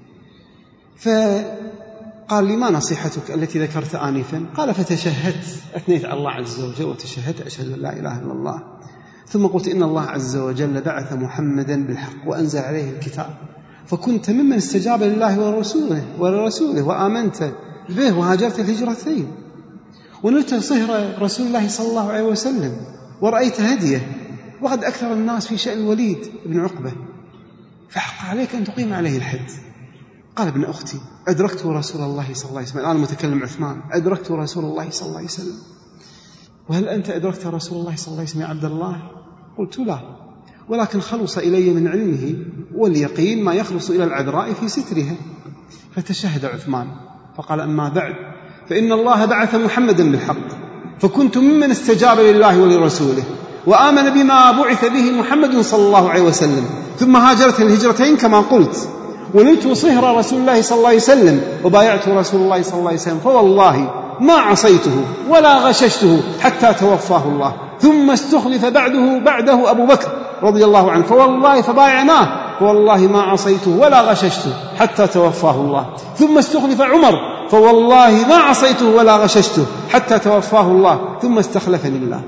فقال لي: ما نصيحتك التي ذكرت آنفا؟ قال: فتشهدت، أثنيت على الله عز وجل وتشهدت أشهد أن لا إله إلا الله، ثم قلت إن الله عز وجل بعث محمدا بالحق وأنزل عليه الكتاب، فكنت ممن استجاب لله ولرسوله وآمنت به وهاجرت الهجرتين، ونلت صهر رسول الله صلى الله عليه وسلم ورأيت هديه، وقد أكثر الناس في شأن الوليد بن عقبة، فحق عليك أن تقيم عليه الحد. قال: ابن أختي، أدركت رسول الله صلى الله عليه وسلم. الآن المتكلم عثمان: أدركت رسول الله صلى الله عليه وسلم. وهل أنت أدركت رسول الله صلى الله عليه وسلم يا عبد الله؟ قلت: لا، ولكن خلص إلي من علمه واليقين ما يخلص إلى العذراء في سترها. فتشهد عثمان فقال: أما بعد، فإن الله بعث محمدا بالحق، فكنت ممن استجاب لله ولرسوله وآمن بما بعث به محمد صلى الله عليه وسلم، ثم هاجرت الهجرتين كما قلت، ونلت صهر رسول الله صلى الله عليه وسلم وبايعت رسول الله صلى الله عليه وسلم، فوالله ما عصيته ولا غششته حتى توفاه الله، ثم استخلف بعده أبو بكر رضي الله عنه، فوالله فبايعناه، فوالله ما عصيته ولا غششته حتى توفاه الله، ثم استخلف عمر، فوالله ما عصيته ولا غششته حتى توفاه الله، ثم استخلفني الله.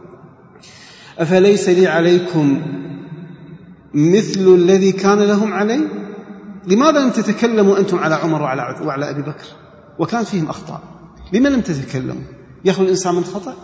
أفليس لي عليكم مثل الذي كان لهم علي؟ لماذا لم تتكلموا أنتم على عمر وعلى أبي بكر وكان فيهم أخطاء؟ لما لم تتكلموا؟ يخلو الإنسان من خطأ؟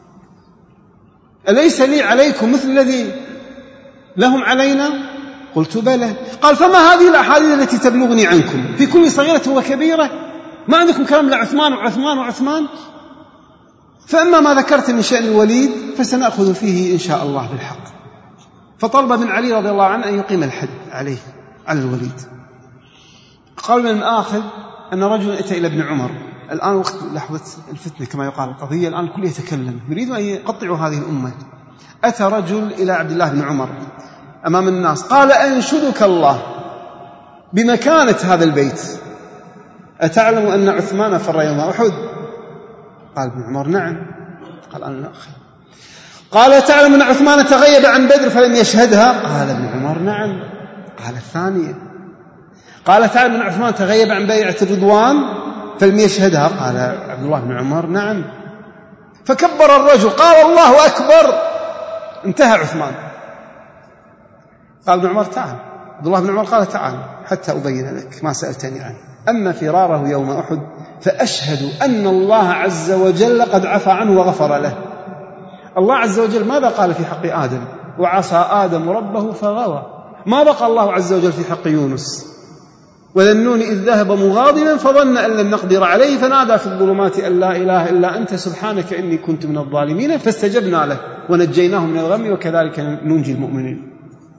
أليس لي عليكم مثل الذي لهم علينا؟ قلت: بلى. قال: فما هذه الأحاديث التي تبلغني عنكم في كل صغيرة وكبيرة؟ ما عندكم كلام لعثمان وعثمان وعثمان؟ فأما ما ذكرت من شأن الوليد فسنأخذ فيه إن شاء الله بالحق. فطلب من علي رضي الله عنه أن يقيم الحد عليه على الوليد. قال من الآخر أن رجل أتى إلى ابن عمر. الآن وقت لحظة الفتنة كما يقال، القضية الآن الكل يتكلم، يريد أن يقطعوا هذه الأمة. أتى رجل إلى عبد الله بن عمر أمام الناس قال: أنشدك الله بمكانة هذا البيت، أتعلم أن عثمان فر يوم أحد؟ قال ابن عمر: نعم. قال: أنا لا أخي. قال: تعلم أن عثمان تغيب عن بدر فلم يشهدها؟ قال ابن عمر: نعم. قال: الثانية. قال: تعلم أن عثمان تغيب عن بيعة الرضوان فلم يشهدها؟ قال عبد الله بن عمر: نعم. فكبر الرجل قال: الله أكبر. انتهى عثمان. قال ابن عمر: تعال. عبد الله بن عمر قال: تعال حتى أبين لك ما سألتني عنه. أما فراره يوم أحد فأشهد أن الله عز وجل قد عفى عنه وغفر له. الله عز وجل ماذا قال في حق آدم؟ وعصى آدم ربه فغوى. ما بقى الله عز وجل في حق يونس: وذا النون إذ ذهب مغاضبا فظن أن لن نقدر عليه فنادى في الظلمات أن لا إله إلا أنت سبحانك إني كنت من الظالمين فاستجبنا له ونجيناه من الغم وكذلك ننجي المؤمنين.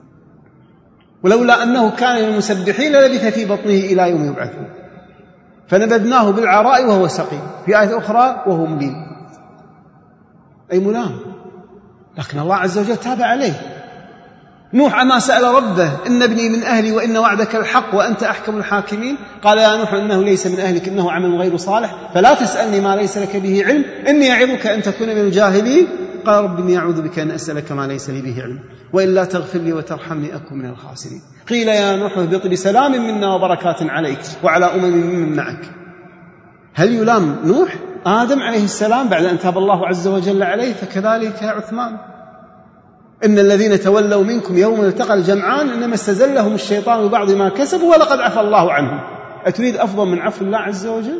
ولولا أنه كان من المسبحين للبث في بطنه إلى يوم يبعثون فنبذناه بالعراء وهو سقيم. في آية أخرى: وهو مليم، أي ملام، لكن الله عز وجل تاب عليه. نوح أما سأل ربه: إن ابني من أهلي وإن وعدك الحق وأنت أحكم الحاكمين؟ قال: يا نوح إنه ليس من أهلك إنه عمل غير صالح فلا تسألني ما ليس لك به علم إني أعظك أن تكون من الجاهلين. قال: رب إني أعوذ بك أن أسألك ما ليس لي به علم وإلا تغفر لي وترحمني أكن من الخاسرين. قيل: يا نوح اهبط بسلام منا وبركات عليك وعلى أمم من معك. هل يلام نوح؟ آدم عليه السلام بعد أن تاب الله عز وجل عليه، فكذلك عثمان. إن الذين تولوا منكم يوم التقى الجمعان إنما استزلهم الشيطان ببعض ما كسبوا ولقد عفى الله عنهم. أتريد أفضل من عفو الله عز وجل؟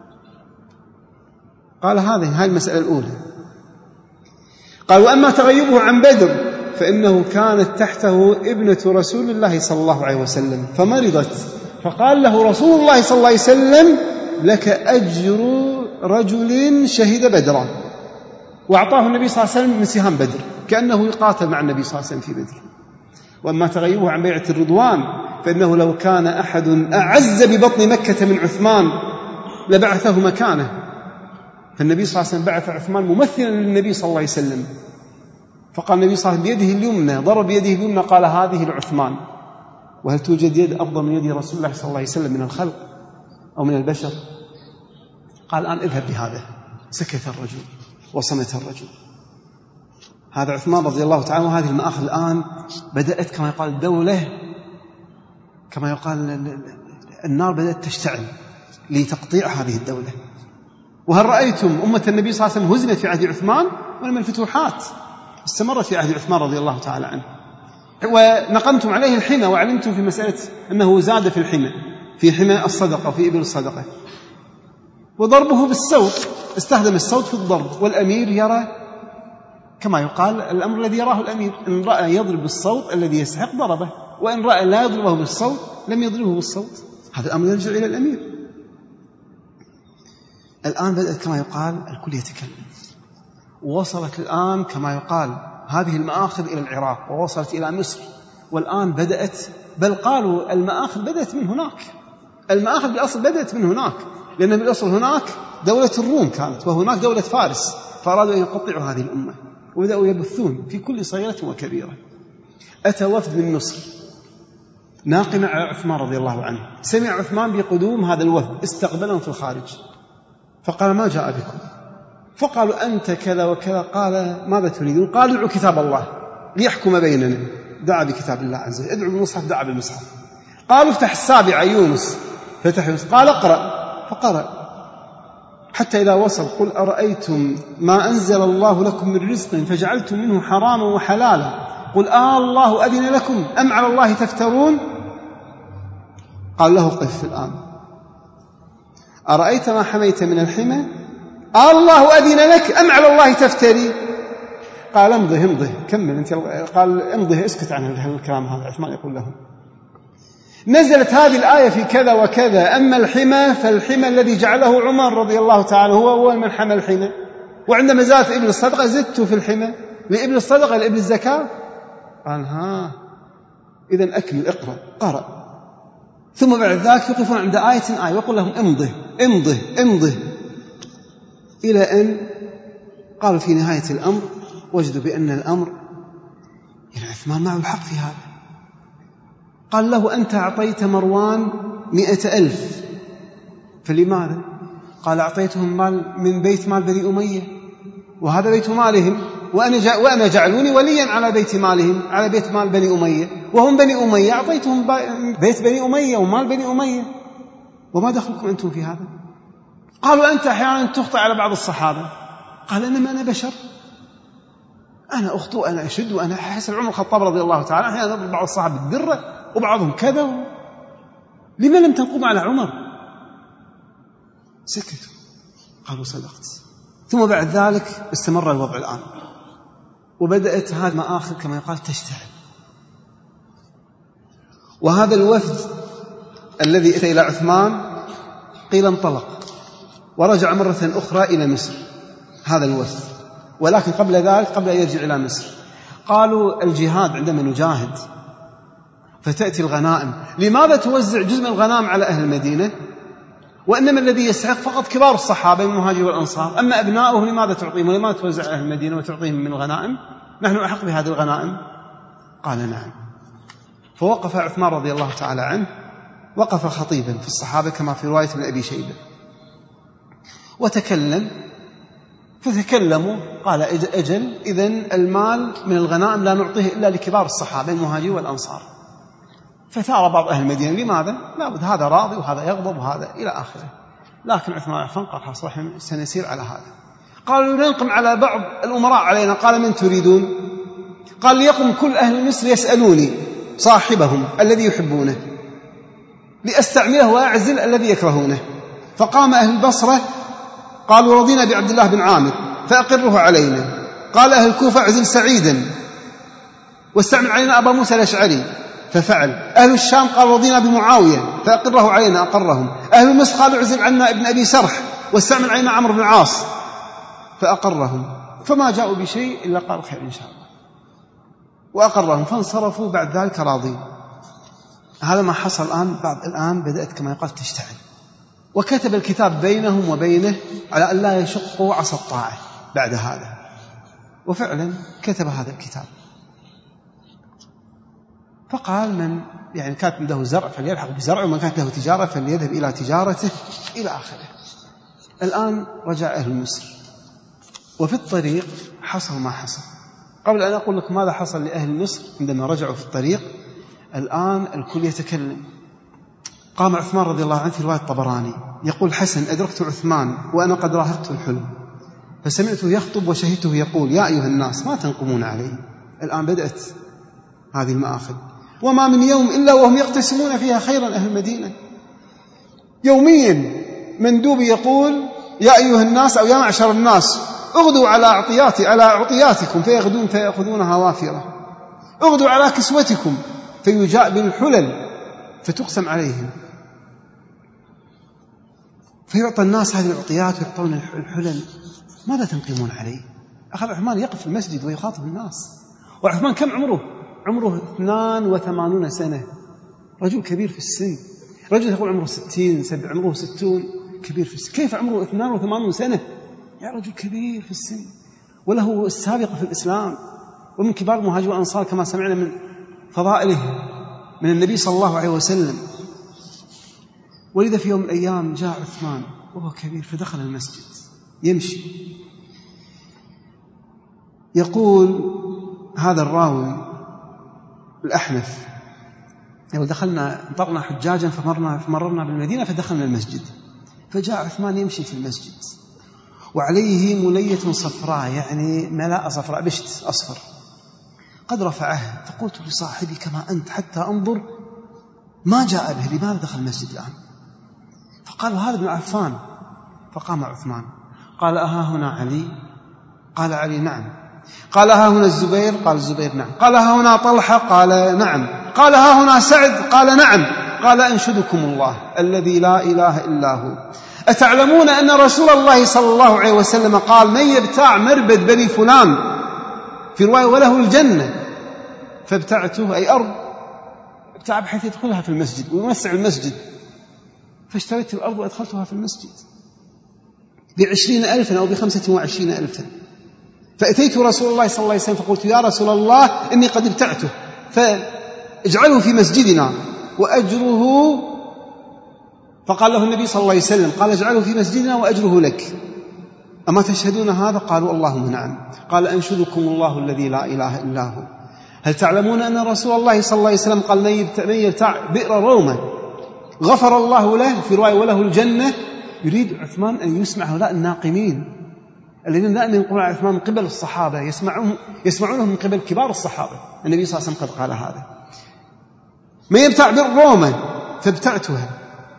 قال هذه المسألة الأولى. قال وأما تغيبه عن بدر فإنه كانت تحته ابنة رسول الله صلى الله عليه وسلم فمرضت، فقال له رسول الله صلى الله عليه وسلم لك أجر رجل شهد بدرا، وأعطاه النبي صلى الله عليه وسلم من سهام بدر كأنه يقاتل مع النبي صلى الله عليه وسلم في بدر. وأما تغيبه عن بيعة الرضوان فإنه لو كان أحد أعز ببطن مكة من عثمان لبعثه مكانه، فالنبي صلى الله عليه وسلم بعث عثمان ممثلا للنبي صلى الله عليه وسلم، فقال النبي صلى الله عليه وسلم بيده اليمنى، ضرب بيده اليمنى قال هذه لعثمان. وهل توجد يد أفضل من يد رسول الله صلى الله عليه وسلم من الخلق أو من البشر؟ قال الآن اذهب بهذا. سكت الرجل وصمت الرجل. هذا عثمان رضي الله تعالى. وهذه المآخذ الآن بدأت كما يقال الدولة، كما يقال النار بدأت تشتعل لتقطيع هذه الدولة. وهل رأيتم أمة النبي صلى الله عليه وسلم هزمت في عهد عثمان؟ ولما الفتوحات استمرت في عهد عثمان رضي الله تعالى عنه. ونقمتم عليه الحمى وعلمتم في مسألة أنه زاد في الحمى، في حمى الصدقة وفي إبل الصدقة. وضربه بالسوط، استخدم السوط في الضرب، والأمير يرى كما يقال الأمر الذي يراه الأمير، إن رأى يضرب بالصوت الذي يستحق ضربه، وإن رأى لا يضربه بالصوت لم يضربه بالصوت. هذا الأمر يرجع إلى الأمير. الآن بدأت كما يقال الكل يتكلم، ووصلت الآن كما يقال هذه المآخذ إلى العراق ووصلت إلى مصر، والآن بدأت، بل قالوا المآخذ بدأت من هناك. المآخذ بالأصل بدأت من هناك، لأن بالأصل هناك دولة الروم كانت، وهناك دولة فارس، فأرادوا أن يقطعوا هذه الأمة وبدأوا يبثون في كل صغيرة وكبيرة. أتى وفد من مصر ناقم على عثمان رضي الله عنه، سمع عثمان بقدوم هذا الوفد، استقبلهم في الخارج، فقال ما جاء بكم؟ فقالوا أنت كذا وكذا. قال ماذا تريدون؟ قالوا ادعوا كتاب الله ليحكم بيننا. دعا بكتاب الله عز وجل. ادعوا بالمصحف، دعا بالمصحف. قالوا افتح السابعة يونس، فتح يونس. قال اقرأ، فقرأ حتى إذا وصل قل أرأيتم ما أنزل الله لكم من رزق فجعلتم منه حراما وحلالا قل الله أذن لكم أم على الله تفترون. قال له قف الآن، أرأيت ما حميت من الحمى الله أذن لك أم على الله تفتري. قال امضه كمل انت. قال امضه اسكت عن الكلام هذا. عثمان يقول له نزلت هذه الآية في كذا وكذا، أما الحمى فالحمى الذي جعله عمر رضي الله تعالى هو أول من حمى الحمى، وعندما زادت إبل الصدقة زدت في الحمى لإبل الصدقة لإبل الزكاة. قال ها إذن أكمل اقرأ. قرأ. ثم بعد ذلك يقفون عند آية ويقول لهم امضه إلى أن قالوا في نهاية الأمر وجدوا بأن الأمر يعني عثمان معه الحق في هذا. قال له أنت أعطيت مروان 100,000 فلماذا؟ قال أعطيتهم مال من بيت مال بني أمية، وهذا بيت مالهم، وأنا جعلوني وليا على بيت مالهم، على بيت مال بني أمية، وهم بني أمية، أعطيتهم بيت بني أمية ومال بني أمية، وما دخلكم أنتم في هذا؟ قالوا أنت أحيانا تخطئ على بعض الصحابة. قال إنما أنا بشر، أنا أخطئ، أنا أشد، وأنا حسب عمر الخطاب رضي الله تعالى أحيانا يضرب بعض الصحابة بالدرة وبعضهم كذا. لما لم تنقم على عمر؟ سكتوا. قالوا صدقت. ثم بعد ذلك استمر الوضع الآن، وبدأت هذا مآخذ كما يقال تشتعل. وهذا الوفد الذي أتى إلى عثمان قيل انطلق ورجع مرة أخرى إلى مصر هذا الوفد، ولكن قبل ذلك قبل أن يرجع إلى مصر قالوا الجهاد عندما نجاهد فتأتي الغنائم، لماذا توزع جزء من الغنائم على أهل المدينة؟ وإنما الذي يستحق فقط كبار الصحابة المهاجرين والأنصار، أما أبناؤه لماذا تعطيهم ولماذا توزع على أهل المدينة وتعطيهم من الغنائم؟ نحن أحق بهذه الغنائم. قال نعم. فوقف عثمان رضي الله تعالى عنه، وقف خطيبا في الصحابة كما في رواية ابن أبي شيبة، وتكلم فتكلموا. قال أجل، إذن المال من الغنائم لا نعطيه إلا لكبار الصحابة المهاجرين والأنصار. فثار بعض أهل المدينة لماذا؟ لابد هذا راضي وهذا يغضب وهذا إلى آخره. لكن عثمان بن عفان قال خلاص سنسير على هذا. قالوا ننقم على بعض الأمراء علينا. قال من تريدون؟ قال ليقم كل أهل مصر يسألوني صاحبهم الذي يحبونه لأستعمله وأعزل الذي يكرهونه. فقام أهل البصرة قالوا رضينا بعبد الله بن عامر فأقره علينا. قال أهل الكوفة اعزل سعيدا واستعمل علينا أبا موسى الأشعري ففعل. أهل الشام قالوا رضينا بمعاوية فأقره علينا أقرهم. أهل مصر قالوا اعزل عنا ابن أبي سرح واستعمل علينا عمرو بن العاص فأقرهم. فما جاءوا بشيء إلا قال خير إن شاء الله وأقرهم. فانصرفوا بعد ذلك راضين. هذا ما حصل الآن بدأت كما يقال تشتعل. وكتب الكتاب بينهم وبينه على أن لا يشقوا عصا الطاعة بعد هذا. وفعلا كتب هذا الكتاب. فقال من يعني كانت عنده زرع فليلحق بزرعه ومن كانت له تجارة فليذهب إلى تجارته إلى آخره. الآن رجع أهل مصر وفي الطريق حصل ما حصل. قبل أن أقول لكم ماذا حصل لأهل مصر عندما رجعوا في الطريق، الآن الكل يتكلم. قام عثمان رضي الله عنه في رواية الطبراني يقول حسن أدركت عثمان وأنا قد راهقت الحلم فسمعته يخطب وشهدته يقول يا أيها الناس ما تنقمون علي. الآن بدأت هذه المآخذ. وما من يوم إلا وهم يقتسمون فيها خيرا أهل المدينة. يوميا مندوب يقول يا أيها الناس أو يا معشر الناس اغدوا على عطياتكم فيغدون فيأخذونها وافرة. اغدوا على كسوتكم فيجاء بالحلل فتقسم عليهم. فيعطى الناس هذه العطيات ويعطون الحلل. ماذا تنقمون عليه؟ أخذ عثمان يقف في المسجد ويخاطب الناس. وعثمان كم عمره؟ عمره 82 سنة، رجل كبير في السن. رجل يقول عمره 60 عمره 60 كبير في السن. كيف عمره 82 سنة؟ يا رجل كبير في السن وله السابقة في الإسلام ومن كبار المهاجرين والأنصار كما سمعنا من فضائله من النبي صلى الله عليه وسلم. ولذا في يوم من الأيام جاء عثمان وهو كبير فدخل المسجد يمشي. يقول هذا الراوي الأحنف يقول انطلقنا حجاجا فمررنا بالمدينة فدخلنا المسجد فجاء عثمان يمشي في المسجد وعليه ملية صفراء يعني ملاء صفراء بشت أصفر قد رفعه. فقلت لصاحبي كما أنت حتى أنظر ما جاء به لماذا دخل المسجد الآن؟ فقالوا هذا ابن عفان. فقام عثمان قال أها هنا علي؟ قال علي نعم. قال ها هنا الزبير؟ قال الزبير نعم. قال ها هنا طلحة؟ قال نعم. قال ها هنا سعد؟ قال نعم. قال أنشدكم الله الذي لا إله إلا هو أتعلمون أن رسول الله صلى الله عليه وسلم قال من يبتاع مربد بني فلان في رواية وله الجنة فابتعته أي أرض ابتاع بحيث يدخلها في المسجد ويوسع المسجد. فاشتريت الأرض وأدخلتها في المسجد ب20,000 أو ب25,000. فأتيت رسول الله صلى الله عليه وسلم فقلت يا رسول الله إني قد ابتعته فاجعله في مسجدنا وأجره. فقال له النبي صلى الله عليه وسلم قال اجعله في مسجدنا وأجره لك أما تشهدون هذا؟ قالوا اللهم نعم. قال أنشدكم الله الذي لا إله إلا هو هل تعلمون أن رسول الله صلى الله عليه وسلم قال من يبتاع بئر رومة غفر الله له في رواية وله الجنة؟ يريد عثمان أن يسمع هؤلاء الناقمين الذين دائما يقولون على عثمان من قبل الصحابة يسمعونه من قبل كبار الصحابة. النبي صلى الله عليه وسلم قد قال هذا من يبتاع بئر رومة فابتعتها.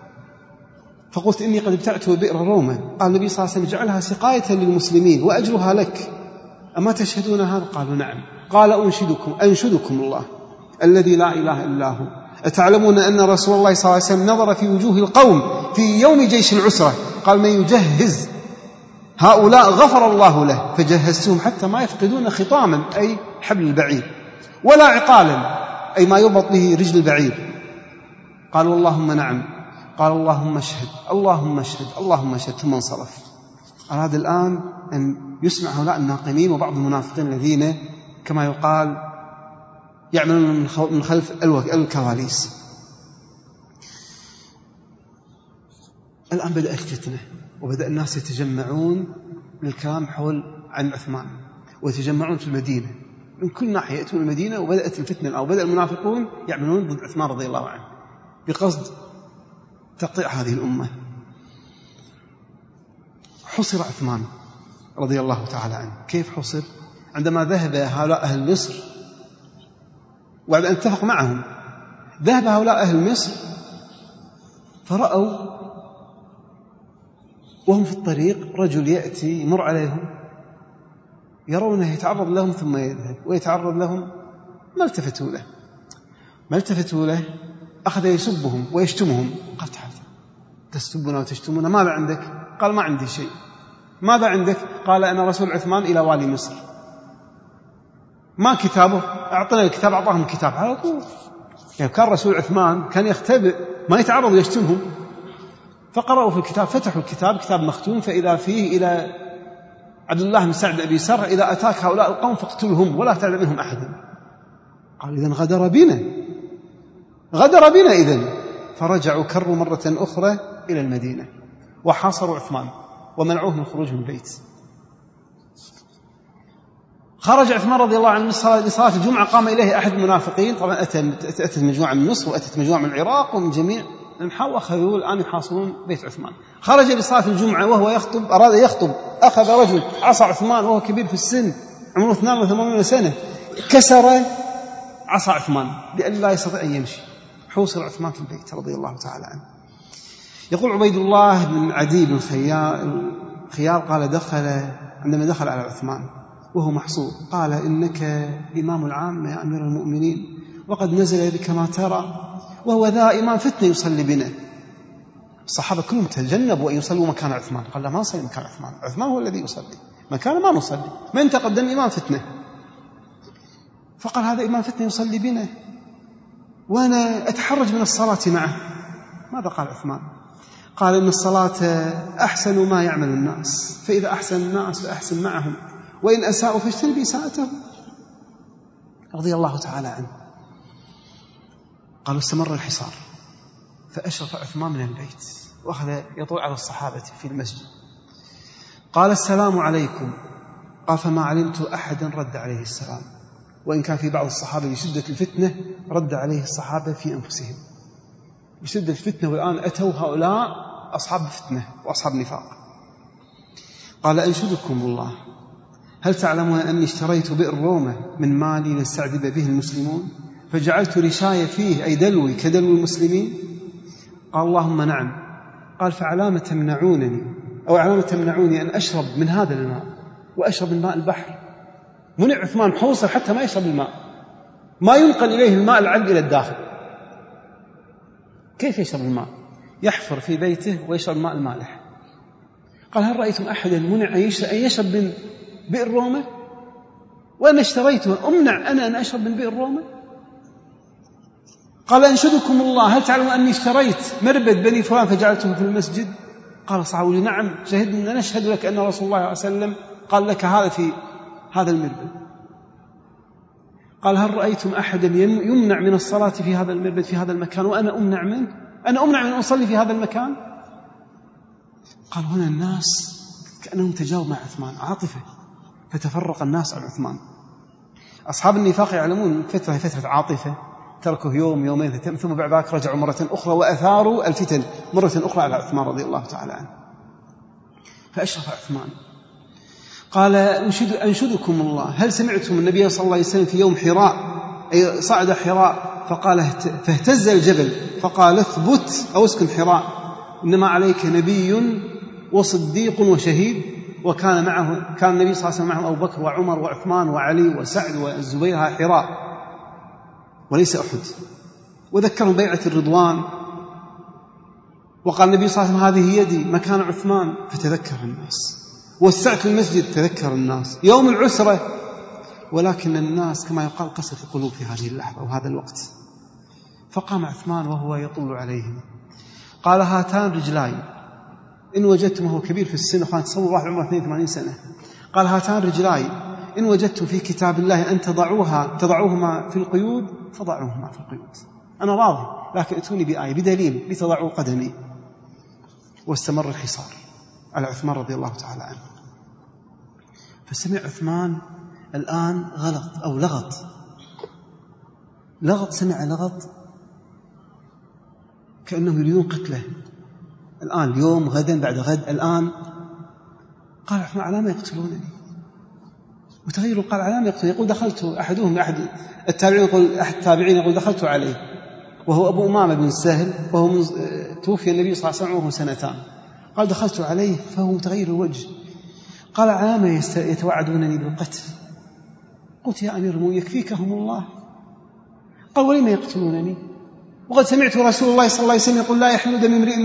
فقلت إني قد ابتعت بئر رومة. قال النبي صلى الله عليه وسلم اجعلها سقاية للمسلمين وأجرها لك أما تشهدون هذا؟ قالوا نعم. قال أنشدكم الله الذي لا إله إلا هو أتعلمون أن رسول الله صلى الله عليه وسلم نظر في وجوه القوم في يوم جيش العسرة قال من يجهز هؤلاء غفر الله له فجهزتهم حتى ما يفقدون خطاما أي حبل البعير ولا عقالا أي ما يربط به رجل البعير. قالوا اللهم نعم. قال اللهم اشهد اللهم اشهد اللهم اشهد ثم انصرف. أراد الآن أن يسمع هؤلاء الناقمين وبعض المنافقين الذين كما يقال يعملون من خلف الكواليس. الآن بدأت فتنة وبدأ الناس يتجمعون للكلام حول عن عثمان ويتجمعون في المدينة من كل ناحية يأتون المدينة. وبدأت الفتنة أو بدأ المنافقون يعملون ضد عثمان رضي الله عنه بقصد تقطيع هذه الأمة. حصر عثمان رضي الله تعالى عنه. كيف حصر؟ عندما ذهب هؤلاء أهل مصر وبعد أن اتفق معهم، ذهب هؤلاء أهل مصر فرأوا وهم في الطريق رجل يأتي يمر عليهم، يرونه يتعرض لهم ثم يذهب ويتعرض لهم، ما التفتوا له، أخذ يسبهم ويشتمهم. قال تعال تسبنا وتشتمنا، ماذا عندك؟ قال ما عندي شيء. ماذا عندك؟ قال أنا رسول عثمان إلى والي مصر. ما كتابه؟ أعطنا الكتاب، أعطاهم الكتاب على طول. يعني كان رسول عثمان كان يختبئ، ما يتعرض ويشتمهم. فقرأوا في الكتاب، فتحوا الكتاب، كتاب مختوم، فإذا فيه إلى عبد الله بن سعد أبي سرح إذا أتاك هؤلاء القوم فاقتلهم ولا تعلم منهم أحدا. قال إذن غدر بنا إذن. فرجعوا كروا مرة أخرى إلى المدينة وحاصروا عثمان ومنعوه من الخروج من البيت. خرج عثمان رضي الله عنه لصلاة الجمعة، قام إليه أحد المنافقين، طبعا أتت مجموعة من مصر وأتت مجموعة من العراق ومن جميع الأنحاء، وأخذوا الآن يحاصرون بيت عثمان. خرج لصلاة الجمعة وهو يخطب، أراد يخطب، أخذ رجل عصا عثمان وهو كبير في السن عمره 82 سنة، كسر عصا عثمان لأن لا يستطيع أن يمشي. حوصر عثمان في البيت رضي الله تعالى عنه. يقول عبيد الله بن عدي بن خيار قال عندما دخل على عثمان وهو محصور، قال إنك إمام العامة يا أمير المؤمنين، وقد نزل بك ما ترى، وهو ذا إمام فتنة يصلي بنا. الصحابة كلهم تجنبوا أن يصلوا مكان عثمان. قال لا، ما نصلي مكان عثمان هو الذي يصلي مكانه، ما نصلي، من تقدم إمام فتنة. فقال هذا إمام فتنة يصلي بنا وأنا أتحرج من الصلاة معه. ماذا قال عثمان؟ قال إن الصلاة أحسن ما يعمل الناس، فإذا أحسن الناس فأحسن معهم، وإن أساءوا فاجتنب إساءتهم. رضي الله تعالى عنه. قالوا استمر الحصار، فأشرف عثمان من البيت وأخذ يطوع على الصحابة في المسجد. قال السلام عليكم. قال فما علمت أحدا رد عليه السلام، وإن كان في بعض الصحابة بشدة الفتنة رد عليه الصحابة في أنفسهم بشدة الفتنة، والآن أتوا هؤلاء أصحاب فتنة وأصحاب نفاق. قال أنشدكم الله، هل تعلمون أني اشتريت بئر رومة من مالي ليستعذب به المسلمون، فجعلت رشاي فيه أي دلوي كدلو المسلمين؟ قال اللهم نعم. قال فعلامة تمنعوني أن أشرب من هذا الماء وأشرب من ماء البحر؟ منع عثمان حوصر حتى ما يشرب الماء، ما ينقل إليه الماء العذب إلى الداخل. كيف يشرب الماء؟ يحفر في بيته ويشرب الماء المالح. قال هل رأيتم أحدا منع أن يشرب من بئر رومة؟ وأنا اشتريته، أمنع أنا أن أشرب من بئر رومة؟ قال أنشدكم الله، هل تعلمون أني اشتريت مربد بني فلان فجعلته في المسجد؟ قال صحابي لي نعم، شهدنا نشهد لك أن رسول الله صلى الله عليه وسلم قال لك هذا في هذا المربد. قال هل رأيتم أحدا يمنع من الصلاة في هذا المربد في هذا المكان وأنا أمنع منه؟ أنا أمنع من أصلي في هذا المكان؟ قال هنا الناس كأنهم تجاوب مع عثمان عاطفة، فتفرق الناس عن عثمان. أصحاب النفاق يعلمون فترة عاطفة، تركوا يوم يومين ثم بعد ذلك رجعوا مرة أخرى وأثاروا الفتن مرة أخرى على عثمان رضي الله تعالى عنه. فأشرف عثمان. قال أنشدكم الله، هل سمعتم النبي صلى الله عليه وسلم في يوم حراء، أي صعد حراء فقال فاهتز الجبل فقال اثبت أو اسكن حراء، إنما عليك نبي وصديق وشهيد. وكان معه كان النبي صلى الله عليه وسلم معه أبو بكر وعمر وعثمان وعلي وسعد والزبير، حراء وليس أحد. وذكرهم بيعة الرضوان، وقال النبي صلى الله عليه وسلم هذه يدي مكان عثمان، فتذكر الناس. وسعت المسجد تذكر الناس يوم العسرة، ولكن الناس كما يقال قست القلوب في هذه اللحظة وهذا الوقت. فقام عثمان وهو يطل عليهم، قال هاتان رجلاي إن وجدتم، وهو كبير في السن، أخوان تصور واحد عمره 82 سنة، قال هاتان رجلاي إن وجدتم في كتاب الله أن تضعوهما في القيود فضعوهما في القيود، أنا راضي، لكن اتوني بآية بدليل لتضعوا قدمي. واستمر الحصار على عثمان رضي الله تعالى عنه. فسمع عثمان الآن غلط أو لغط، سمع لغط كأنهم يريدون قتله الآن، اليوم غدا بعد غد، الآن قال عثمان على ما يقتلونني؟ وتغير قال على ما يقتلونني؟ يقول دخلت أحد التابعين يقول دخلت عليه وهو أبو أمامة بن سهل وهو توفي النبي صلى الله عليه وسلم وهو 2 سنين. قال دخلت عليه فهو متغير الوجه. قال على ما يتوعدونني بالقتل؟ قلت يا أمير المؤمنين يكفيكهم الله. قال ولما يقتلونني؟ وقد سمعت رسول الله صلى الله عليه وسلم يقول لا يحل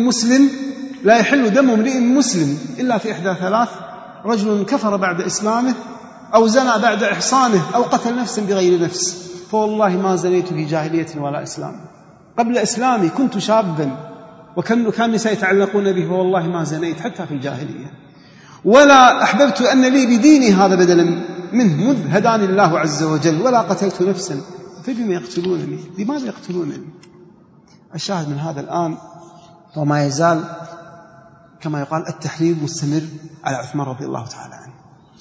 دم امرئ مسلم إلا في 3: رجل كفر بعد إسلامه، أو زنى بعد إحصانه، أو قتل نفسا بغير نفس. فوالله ما زنيت في جاهلية ولا إسلام. قبل إسلامي كنت شابا وكان النساء يتعلقون به، فوالله ما زنيت حتى في الجاهلية، ولا أحببت أن لي بديني هذا بدلا منه مذ هداني الله عز وجل، ولا قتلت نفسا. فبما يقتلونني؟ لماذا يقتلونني؟ الشاهد من هذا الآن وما يزال كما يقال التحريض مستمر على عثمان رضي الله تعالى عنه.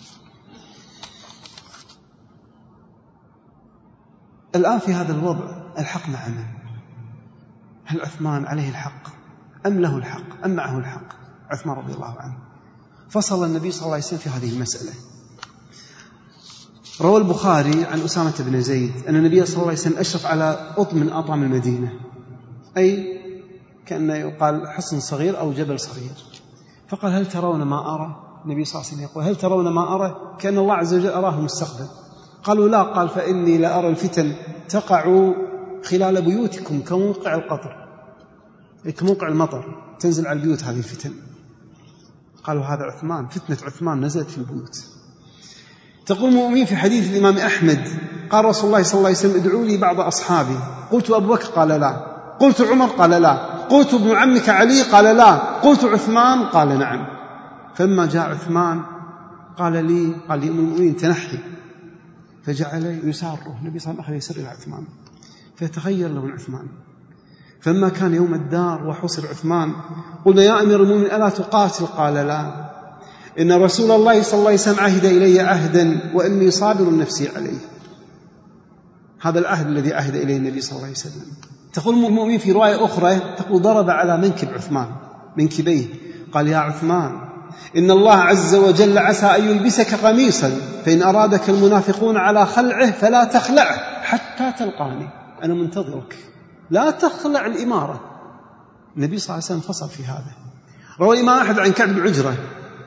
الآن في هذا الوضع الحق مع من؟ هل عثمان عليه الحق أم له الحق أم معه الحق؟ عثمان رضي الله عنه. فصل النبي صلى الله عليه وسلم في هذه المسألة. روى البخاري عن أسامة بن زيد أن النبي صلى الله عليه وسلم أشرف على قطم من أطعم المدينة، أي كأنه يقال حصن صغير أو جبل صغير، فقال هل ترون ما أرى؟ النبي صلى الله عليه وسلم يقول هل ترون ما أرى؟ كأن الله عز وجل أراه المستقبل. قالوا لا. قال فإني لأرى الفتن تقع خلال بيوتكم كموقع القطر، كموقع المطر تنزل على البيوت هذه الفتن. قالوا هذا عثمان، فتنة عثمان نزلت في البيوت. تقول المؤمنين في حديث الإمام أحمد قال رسول الله صلى الله عليه وسلم ادعوا لي بعض أصحابي. قلت أبو بكر؟ قال لا. قلت عمر؟ قال لا. قلت ابن عمك علي؟ قال لا. قلت عثمان؟ قال نعم. فلما جاء عثمان قال لي أم المؤمنين تنحي، فجعل يساره. النبي صلى الله عليه وسلم أخذ يسر إلى عثمان فيتغير له عثمان. فلما كان يوم الدار وحصر عثمان قلنا يا أمير المؤمنين ألا تقاتل؟ قال لا، إن رسول الله صلى الله عليه وسلم عهد إلي عهدا وإني صابر نفسي عليه. هذا العهد الذي عهد إليه النبي صلى الله عليه وسلم. تقول المؤمن في رواية أخرى تقول ضرب على منكب عثمان منكبيه قال يا عثمان إن الله عز وجل عسى أن يلبسك قميصا، فإن أرادك المنافقون على خلعه فلا تخلعه حتى تلقاني، أنا منتظرك، لا تخلع الإمارة. النبي صلى الله عليه وسلم فصل في هذا. روى الإمام أحمد عن كعب بن عجرة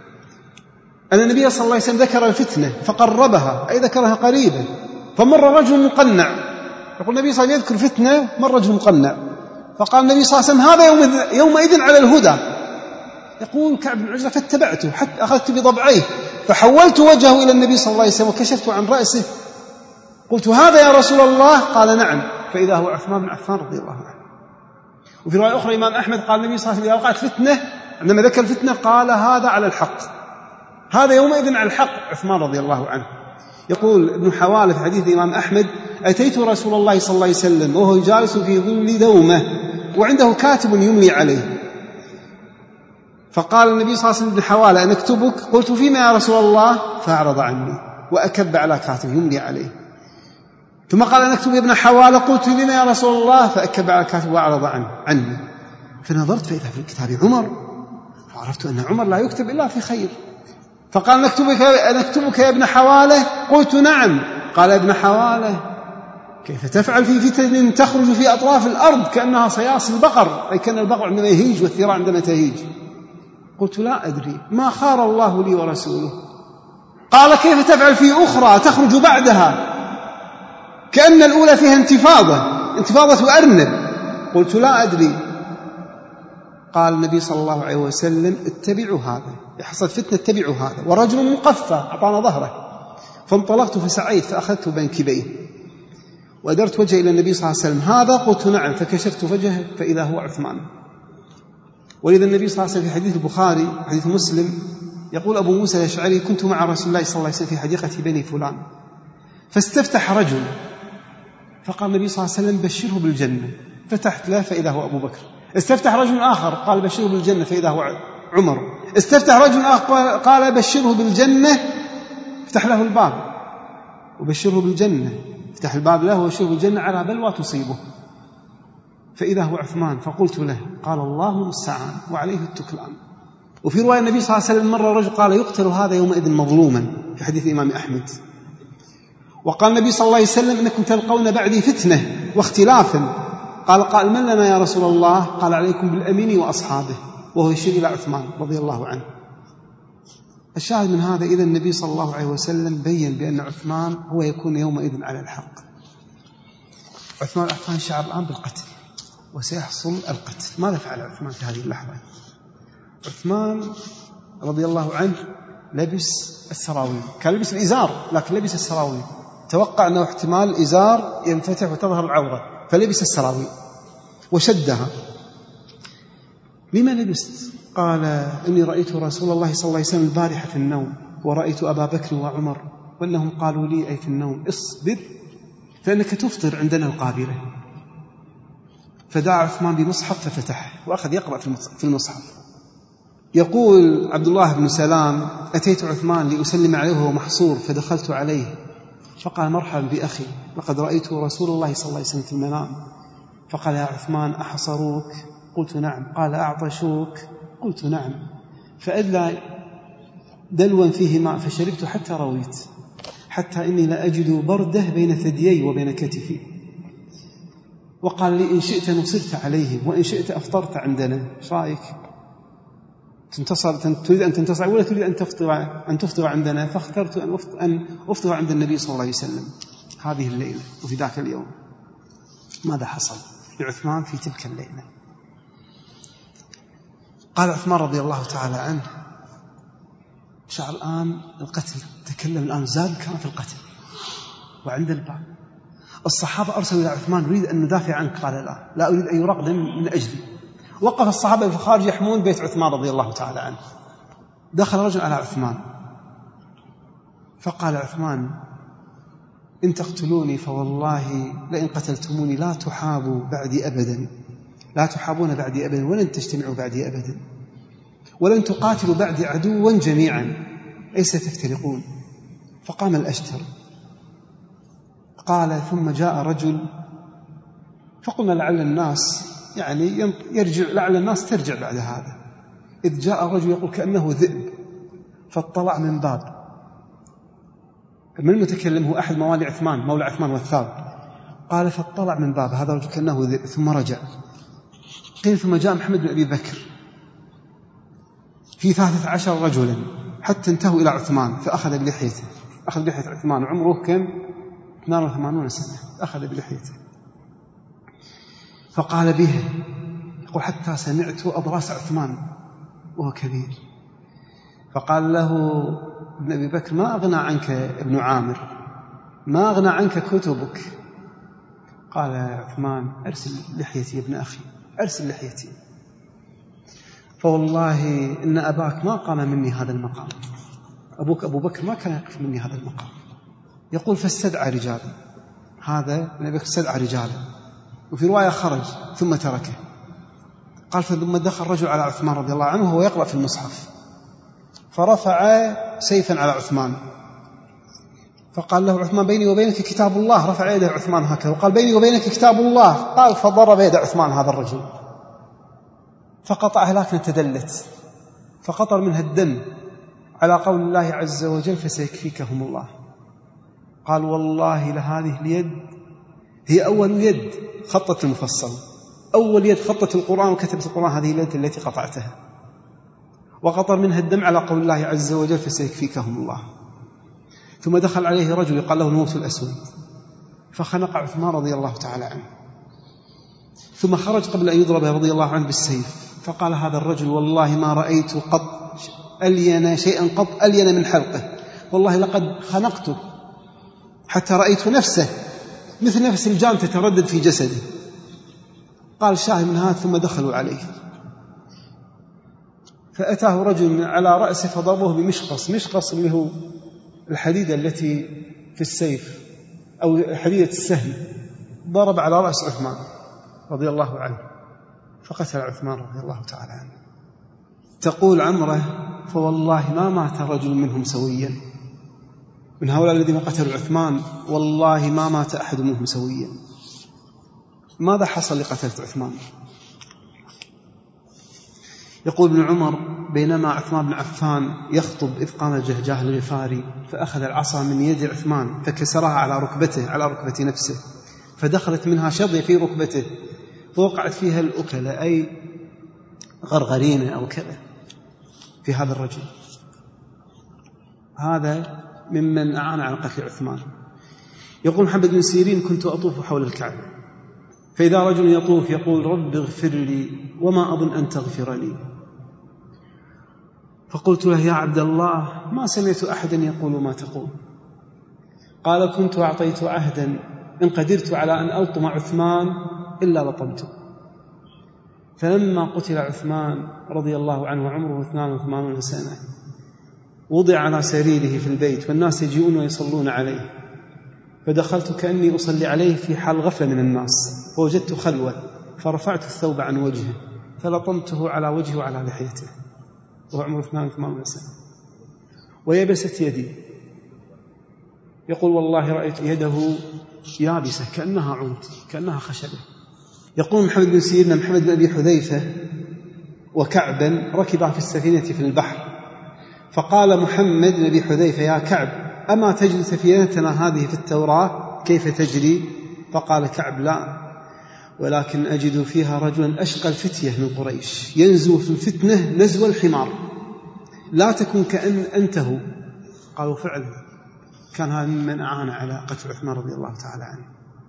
أن النبي صلى الله عليه وسلم ذكر الفتنة فقربها، أي ذكرها قريبا، فمر رجل مقنع. يقول النبي صلى الله عليه وسلم يذكر فتنة، مر رجل مقنع، فقال النبي صلى الله عليه وسلم هذا يومئذ على الهدى. يقول كعب بن عجرة فاتبعته حتى أخذت بضبعيه فحولت وجهه إلى النبي صلى الله عليه وسلم وكشفت عن رأسه، قلت هذا يا رسول الله؟ قال نعم، فإذا هو عثمان بن عفان رضي الله عنه. وفي رواية أخرى الإمام أحمد قال النبي صلى الله عليه وسلم إذا وقعت فتنة، عندما ذكر الفتنة قال هذا على الحق، هذا يومئذ على الحق عثمان رضي الله عنه. يقول ابن حوالة في حديث الإمام أحمد أتيت رسول الله صلى الله عليه وسلم وهو جالس في ظل دومة وعنده كاتب يملي عليه، فقال النبي صلى الله عليه وسلم ابن حوالة أن أكتبك؟ قلت فيما يا رسول الله؟ فأعرض عني وأكب على كاتب يملي عليه. ثم قال أن أكتب ابن حوالة؟ قلت لما يا رسول الله؟ فأكب على كاتب وأعرض عني. فنظرت فإذا في الكتاب عمر، فعرفت أن عمر لا يكتب إلا في خير. فقال نكتبك يا ابن حوالة؟ قلت نعم. قال ابن حوالة كيف تفعل في فتن تخرج في أطراف الأرض كأنها صياص البقر، أي كان البقر عندما يهيج والثيران عندما تهيج. قلت لا أدري، ما خار الله لي ورسوله. قال كيف تفعل في أخرى تخرج بعدها كأن الأولى فيها انتفاضة أرنب؟ قلت لا أدري. قال النبي صلى الله عليه وسلم اتبعوا هذا، يحصل فتنة اتبعوا هذا، ورجل مقفى أعطانا ظهره. فانطلقت فسعيت فأخذت بانكبيه وأدرت وجهي إلى النبي صلى الله عليه وسلم هذا؟ قلت نعم. فكشفت وجهه فإذا هو عثمان. ولذا النبي صلى الله عليه وسلم في حديث البخاري حديث مسلم يقول أبو موسى الأشعري كنت مع رسول الله صلى الله عليه وسلم في حديقة بني فلان فاستفتح رجل، فقال النبي صلى الله عليه وسلم بشره بالجنة، فتحت له فإذا هو أبو بكر. استفتح رجل آخر قال بشره بالجنة فإذا هو عمر. استفتح رجل آخر قال بشره بالجنة، افتح له الباب وبشره بالجنة، افتح الباب له وبشره بالجنة على بلوى تصيبه، فإذا هو عثمان. فقلت له قال الله المستعان وعليه التكلان. وفي رواية النبي صلى الله عليه وسلم مرة رجل قال يقتل هذا يومئذ مظلوما، في حديث الإمام أحمد. وقال النبي صلى الله عليه وسلم إنكم تلقون بعدي فتنة واختلافا. قال قائل من لنا يا رسول الله؟ قال عليكم بالأمين وأصحابه، وهو يشير إلى عثمان رضي الله عنه. الشاهد من هذا إذا النبي صلى الله عليه وسلم بين بأن عثمان هو يكون يومئذ على الحق. عثمان شعر الآن بالقتل وسيحصل القتل. ماذا فعل عثمان في هذه اللحظة؟ عثمان رضي الله عنه لبس السراويل، كان لبس الإزار لكن لبس السراويل، توقع أنه احتمال الإزار ينفتح وتظهر العورة، فلبس السراويل وشدها. لما لبست؟ قال إني رأيت رسول الله صلى الله عليه وسلم البارحة في النوم، ورأيت أبا بكر وعمر، وأنهم قالوا لي أي في النوم اصبر فإنك تفطر عندنا القابلة. فدعا عثمان بمصحف ففتحه وأخذ يقرأ في المصحف. يقول عبد الله بن سلام أتيت عثمان لأسلم عليه وهو محصور، فدخلت عليه فقال مرحبا بأخي، لقد رأيت رسول الله صلى الله عليه وسلم في المنام. فقال يا عثمان أحصروك؟ قلت نعم. قال أعطشوك؟ قلت نعم. فأدلى دلوا فيه ماء فشربت حتى رويت، حتى إني لا أجد برده بين ثديي وبين كتفي. وقال لي إن شئت نصرت عليهم وإن شئت أفطرت عندنا. رأيك تريد أن تنتصر ولا تريد أن تفطر عندنا؟ فاخترت أن أفطر عند النبي صلى الله عليه وسلم هذه الليلة وفي ذاك اليوم. ماذا حصل لعثمان في تلك الليلة؟ قال عثمان رضي الله تعالى عنه شعر الآن القتل، تكلم الآن زاد كان في القتل وعند الباب. الصحابة أرسلوا إلى عثمان نريد أن ندافع عنك. قال لا أريد أن يراقب من أجلي. وقف الصحابة في الخارج يحمون بيت عثمان رضي الله تعالى عنه. دخل رجل على عثمان فقال عثمان إن تقتلوني فوالله لئن قتلتموني لا تحابوا بعدي أبدا، لا تحابون بعدي أبدا ولن تجتمعوا بعدي أبدا، ولن تقاتلوا بعدي عدوا جميعا أي ستفترقون. فقام الأشتر. قال ثم جاء رجل فقلنا لعل الناس يعني يرجع، لعل الناس ترجع بعد هذا. إذ جاء رجل يقول كأنه ذئب، فاطلع من باب. من المتكلم؟ هو أحد موالي عثمان، مولى عثمان والثاب. قال فاطلع من باب هذا الرجل كأنه ذئب ثم رجع. قيل ثم جاء محمد بن أبي بكر في 13 رجلا حتى انتهوا إلى عثمان فأخذ بلحيته، أخذ بلحية عثمان وعمره كم 82 سنة، أخذ بلحيته فقال به، يقول حتى سمعت أضراس عثمان وهو كبير. فقال له ابن أبي بكر ما أغنى عنك ابن عامر، ما أغنى عنك كتبك. قال عثمان أرسل لحيتي يا ابن أخي، أرسل لحيتي، فوالله إن أباك ما قام مني هذا المقام، أبوك أبو بكر ما كان يقف مني هذا المقام. يقول فاستدعى رجالا، هذا ابن أبي بكر استدعى رجالا، وفي رواية خرج ثم تركه. قال ثم دخل رجل على عثمان رضي الله عنه وهو يقرأ في المصحف، فرفع سيفا على عثمان فقال له عثمان بيني وبينك كتاب الله. رفع يده عثمان هكذا وقال بيني وبينك كتاب الله. قال فضرب يد عثمان هذا الرجل فقطعها لكن تدلت فقطر منها الدم على قول الله عز وجل فسيكفيكهم الله. قال والله لهذه اليد هي أول يد خطت المفصل، أول يد خطت القرآن وكتبت القرآن، هذه اليد التي قطعتها، وقطر منها الدم على قول الله عز وجل فسيكفيكهم الله. ثم دخل عليه رجل يقال له نوس الأسود فخنق عثمان رضي الله تعالى عنه، ثم خرج قبل أن يضرب رضي الله عنه بالسيف. فقال هذا الرجل والله ما رأيت قط ألين شيئا قط ألين من حلقه، والله لقد خنقته حتى رأيت نفسه مثل نفس الجان تتردد في جسده. قال شاهد من هذا ثم دخلوا عليه فأتاه رجل على رأسه فضربه بمشقص، مشقص اللي هو الحديدة التي في السيف أو حديدة السهم، ضرب على رأس عثمان رضي الله عنه فقتل عثمان رضي الله تعالى عنه. تقول عمره فوالله ما مات رجل منهم سويا، من هؤلاء الذين قتلوا عثمان والله ما مات أحد منهم سويا. ماذا حصل لقتلة عثمان؟ يقول ابن عمر: بينما عثمان بن عفان يخطب إذ قام الجهجاه الغفاري فأخذ العصا من يد عثمان فكسرها على ركبته، على ركبة نفسه، فدخلت منها شظية في ركبته فوقعت فيها الأكلة، أي غرغرينة أو كذا في هذا الرجل. هذا ممن أعان على قتل عثمان. يقول محمد بن سيرين: كنت أطوف حول الكعبة فإذا رجل يطوف يقول: رب اغفر لي وما أظن أن تغفر لي. فقلت له: يا عبد الله، ما سمعت أحدا يقول ما تقول. قال: كنت أعطيت عهدا إن قدرت على أن ألطم عثمان إلا لطمته. فلما قتل عثمان رضي الله عنه وعمره 82 سنة وضع على سريره في البيت والناس يجيئون ويصلون عليه، فدخلت كأني أصلي عليه في حال غفلة من الناس، فوجدت خلوة فرفعت الثوب عن وجهه فلطمته على وجهه وعلى لحيته وهو عمره 82 سنة ويبست يدي. يقول: والله رأيت يده يابسة كأنها عود، كأنها خشبة. يقول محمد بن سيرين: محمد بن أبي حذيفة وكعبا ركبا في السفينة في البحر، فقال محمد بن أبي حذيفة: يا كعب، أما تجد سفينتنا هذه في التوراة كيف تجري؟ فقال كعب: لا، ولكن أجد فيها رجلا أشقى الفتية من قريش ينزو في الفتنة نزو الحمار، لا تكن كأن أنته. قالوا: فعلا كان هذا ممن أعان على قتل عثمان رضي الله تعالى عنه.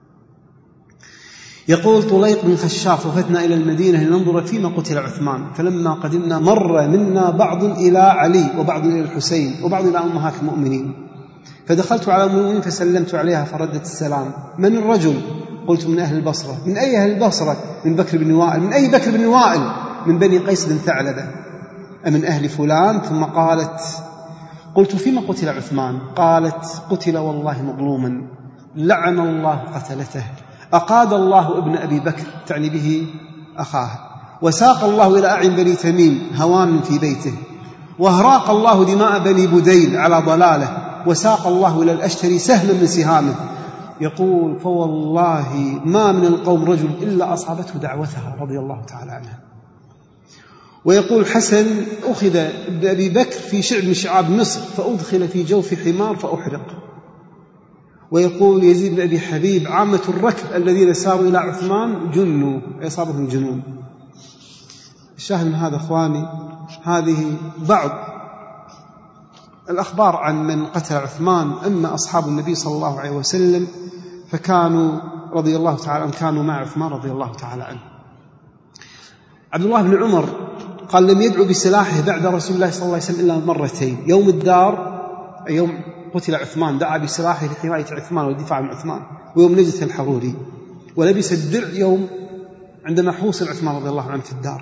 يقول طليق بن خشاف: وفتنا إلى المدينة لننظر فيما قتل عثمان، فلما قدمنا مر منا بعض إلى علي وبعض إلى الحسين وبعض إلى أمهات المؤمنين، فدخلت على المؤمنين فسلمت عليها فردت السلام: من الرجل؟ قلت: من أهل البصرة. من أي أهل البصرة؟ من بكر بن وائل. من أي بكر بن وائل؟ من بني قيس بن ثعلبة. أمن أهل فلان؟ ثم قالت: قلت: فيما قتل عثمان؟ قالت: قتل والله مظلوما، لعن الله قتلته، أقاد الله ابن أبي بكر، تعني به أخاه، وساق الله إلى أعين بني تميم هوان في بيته، وأهراق الله دماء بني بديل على ضلاله، وساق الله إلى الأشتري سهما من سهامه. يقول: فوالله ما من القوم رجل إلا أصابته دعوتها رضي الله تعالى عنها. ويقول حسن: أخذ ابن أبي بكر في شعب من شعاب مصر فأدخل في جوف حمار فأحرق. ويقول يزيد بن أبي حبيب: عامة الركب الذين ساروا إلى عثمان جنوا، أصابهم الجنون. الشاهد من هذا أخواني، هذه بعض الأخبار عن من قتل عثمان. أما أصحاب النبي صلى الله عليه وسلم فكانوا رضي الله تعالى عنهم كانوا مع عثمان رضي الله تعالى عنه. عبد الله بن عمر قال: لم يدعو بسلاحه بعد رسول الله صلى الله عليه وسلم إلا مرتين: يوم الدار، يوم قتل عثمان دعا بسلاحه لحماية عثمان والدفاع عن عثمان، ويوم نجت الحروري، ولبس الدرع يوم عندما حوصل عثمان رضي الله عنه في الدار.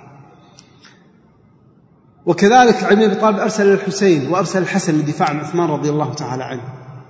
وكذلك علي بن أبي طالب أرسل الحسين وأرسل الحسن للدفاع عن عثمان رضي الله تعالى عنه.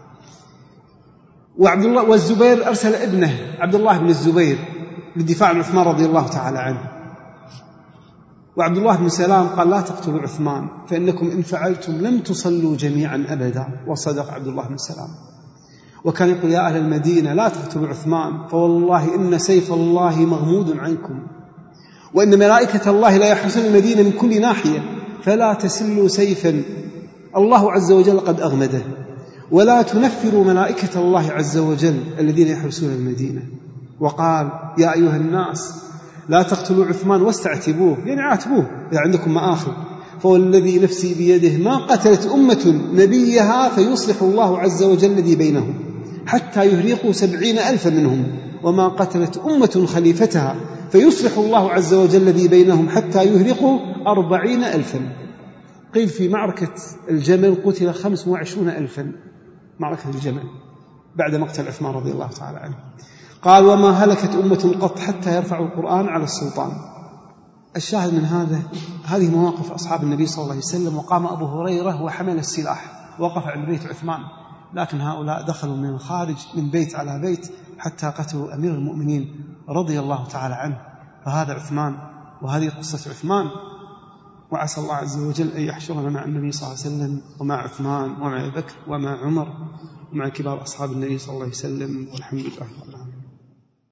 وعبد الله والزبير أرسل ابنه عبد الله بن الزبير للدفاع عن عثمان رضي الله تعالى عنه. وعبد الله بن سلام قال: لا تقتلوا عثمان فإنكم إن فعلتم لم تصلوا جميعا أبدا، وصدق عبد الله بن سلام. وكان يقول: يا أهل المدينة لا تقتلوا عثمان، فوالله إن سيف الله مغمود عنكم، وإن ملائكة الله لا يحرسون المدينة من كل ناحية، فلا تسلوا سيفا الله عز وجل قد أغمده، ولا تنفروا ملائكة الله عز وجل الذين يحرسون المدينة. وقال: يا أيها الناس لا تقتلوا عثمان واستعتبوه، يعني عاتبوه إذا عندكم مآخذ، فوالذي نفسي بيده ما قتلت أمة نبيها فيصلح الله عز وجل الذي بينهم حتى يهرقوا 70,000 منهم، وما قتلت أمة خليفتها فيصلح الله عز وجل الذي بينهم حتى يهرقوا 40,000. قيل في معركة الجمل قتل 25,000 معركة الجمل بعد مقتل عثمان رضي الله تعالى عنه. قال: وما هلكت أمة قط حتى يرفعوا القرآن على السلطان. الشاهد من هذه مواقف أصحاب النبي صلى الله عليه وسلم. وقام أبو هريرة وحمل السلاح وقف عند بيت عثمان، لكن هؤلاء دخلوا من الخارج من بيت على بيت حتى قتلوا أمير المؤمنين رضي الله تعالى عنه. فهذا عثمان وهذه قصة عثمان، وعسى الله عز وجل أن يحشرنا مع النبي صلى الله عليه وسلم ومع عثمان ومع أبي بكر ومع عمر ومع كبار أصحاب النبي صلى الله عليه وسلم، والحمد لله.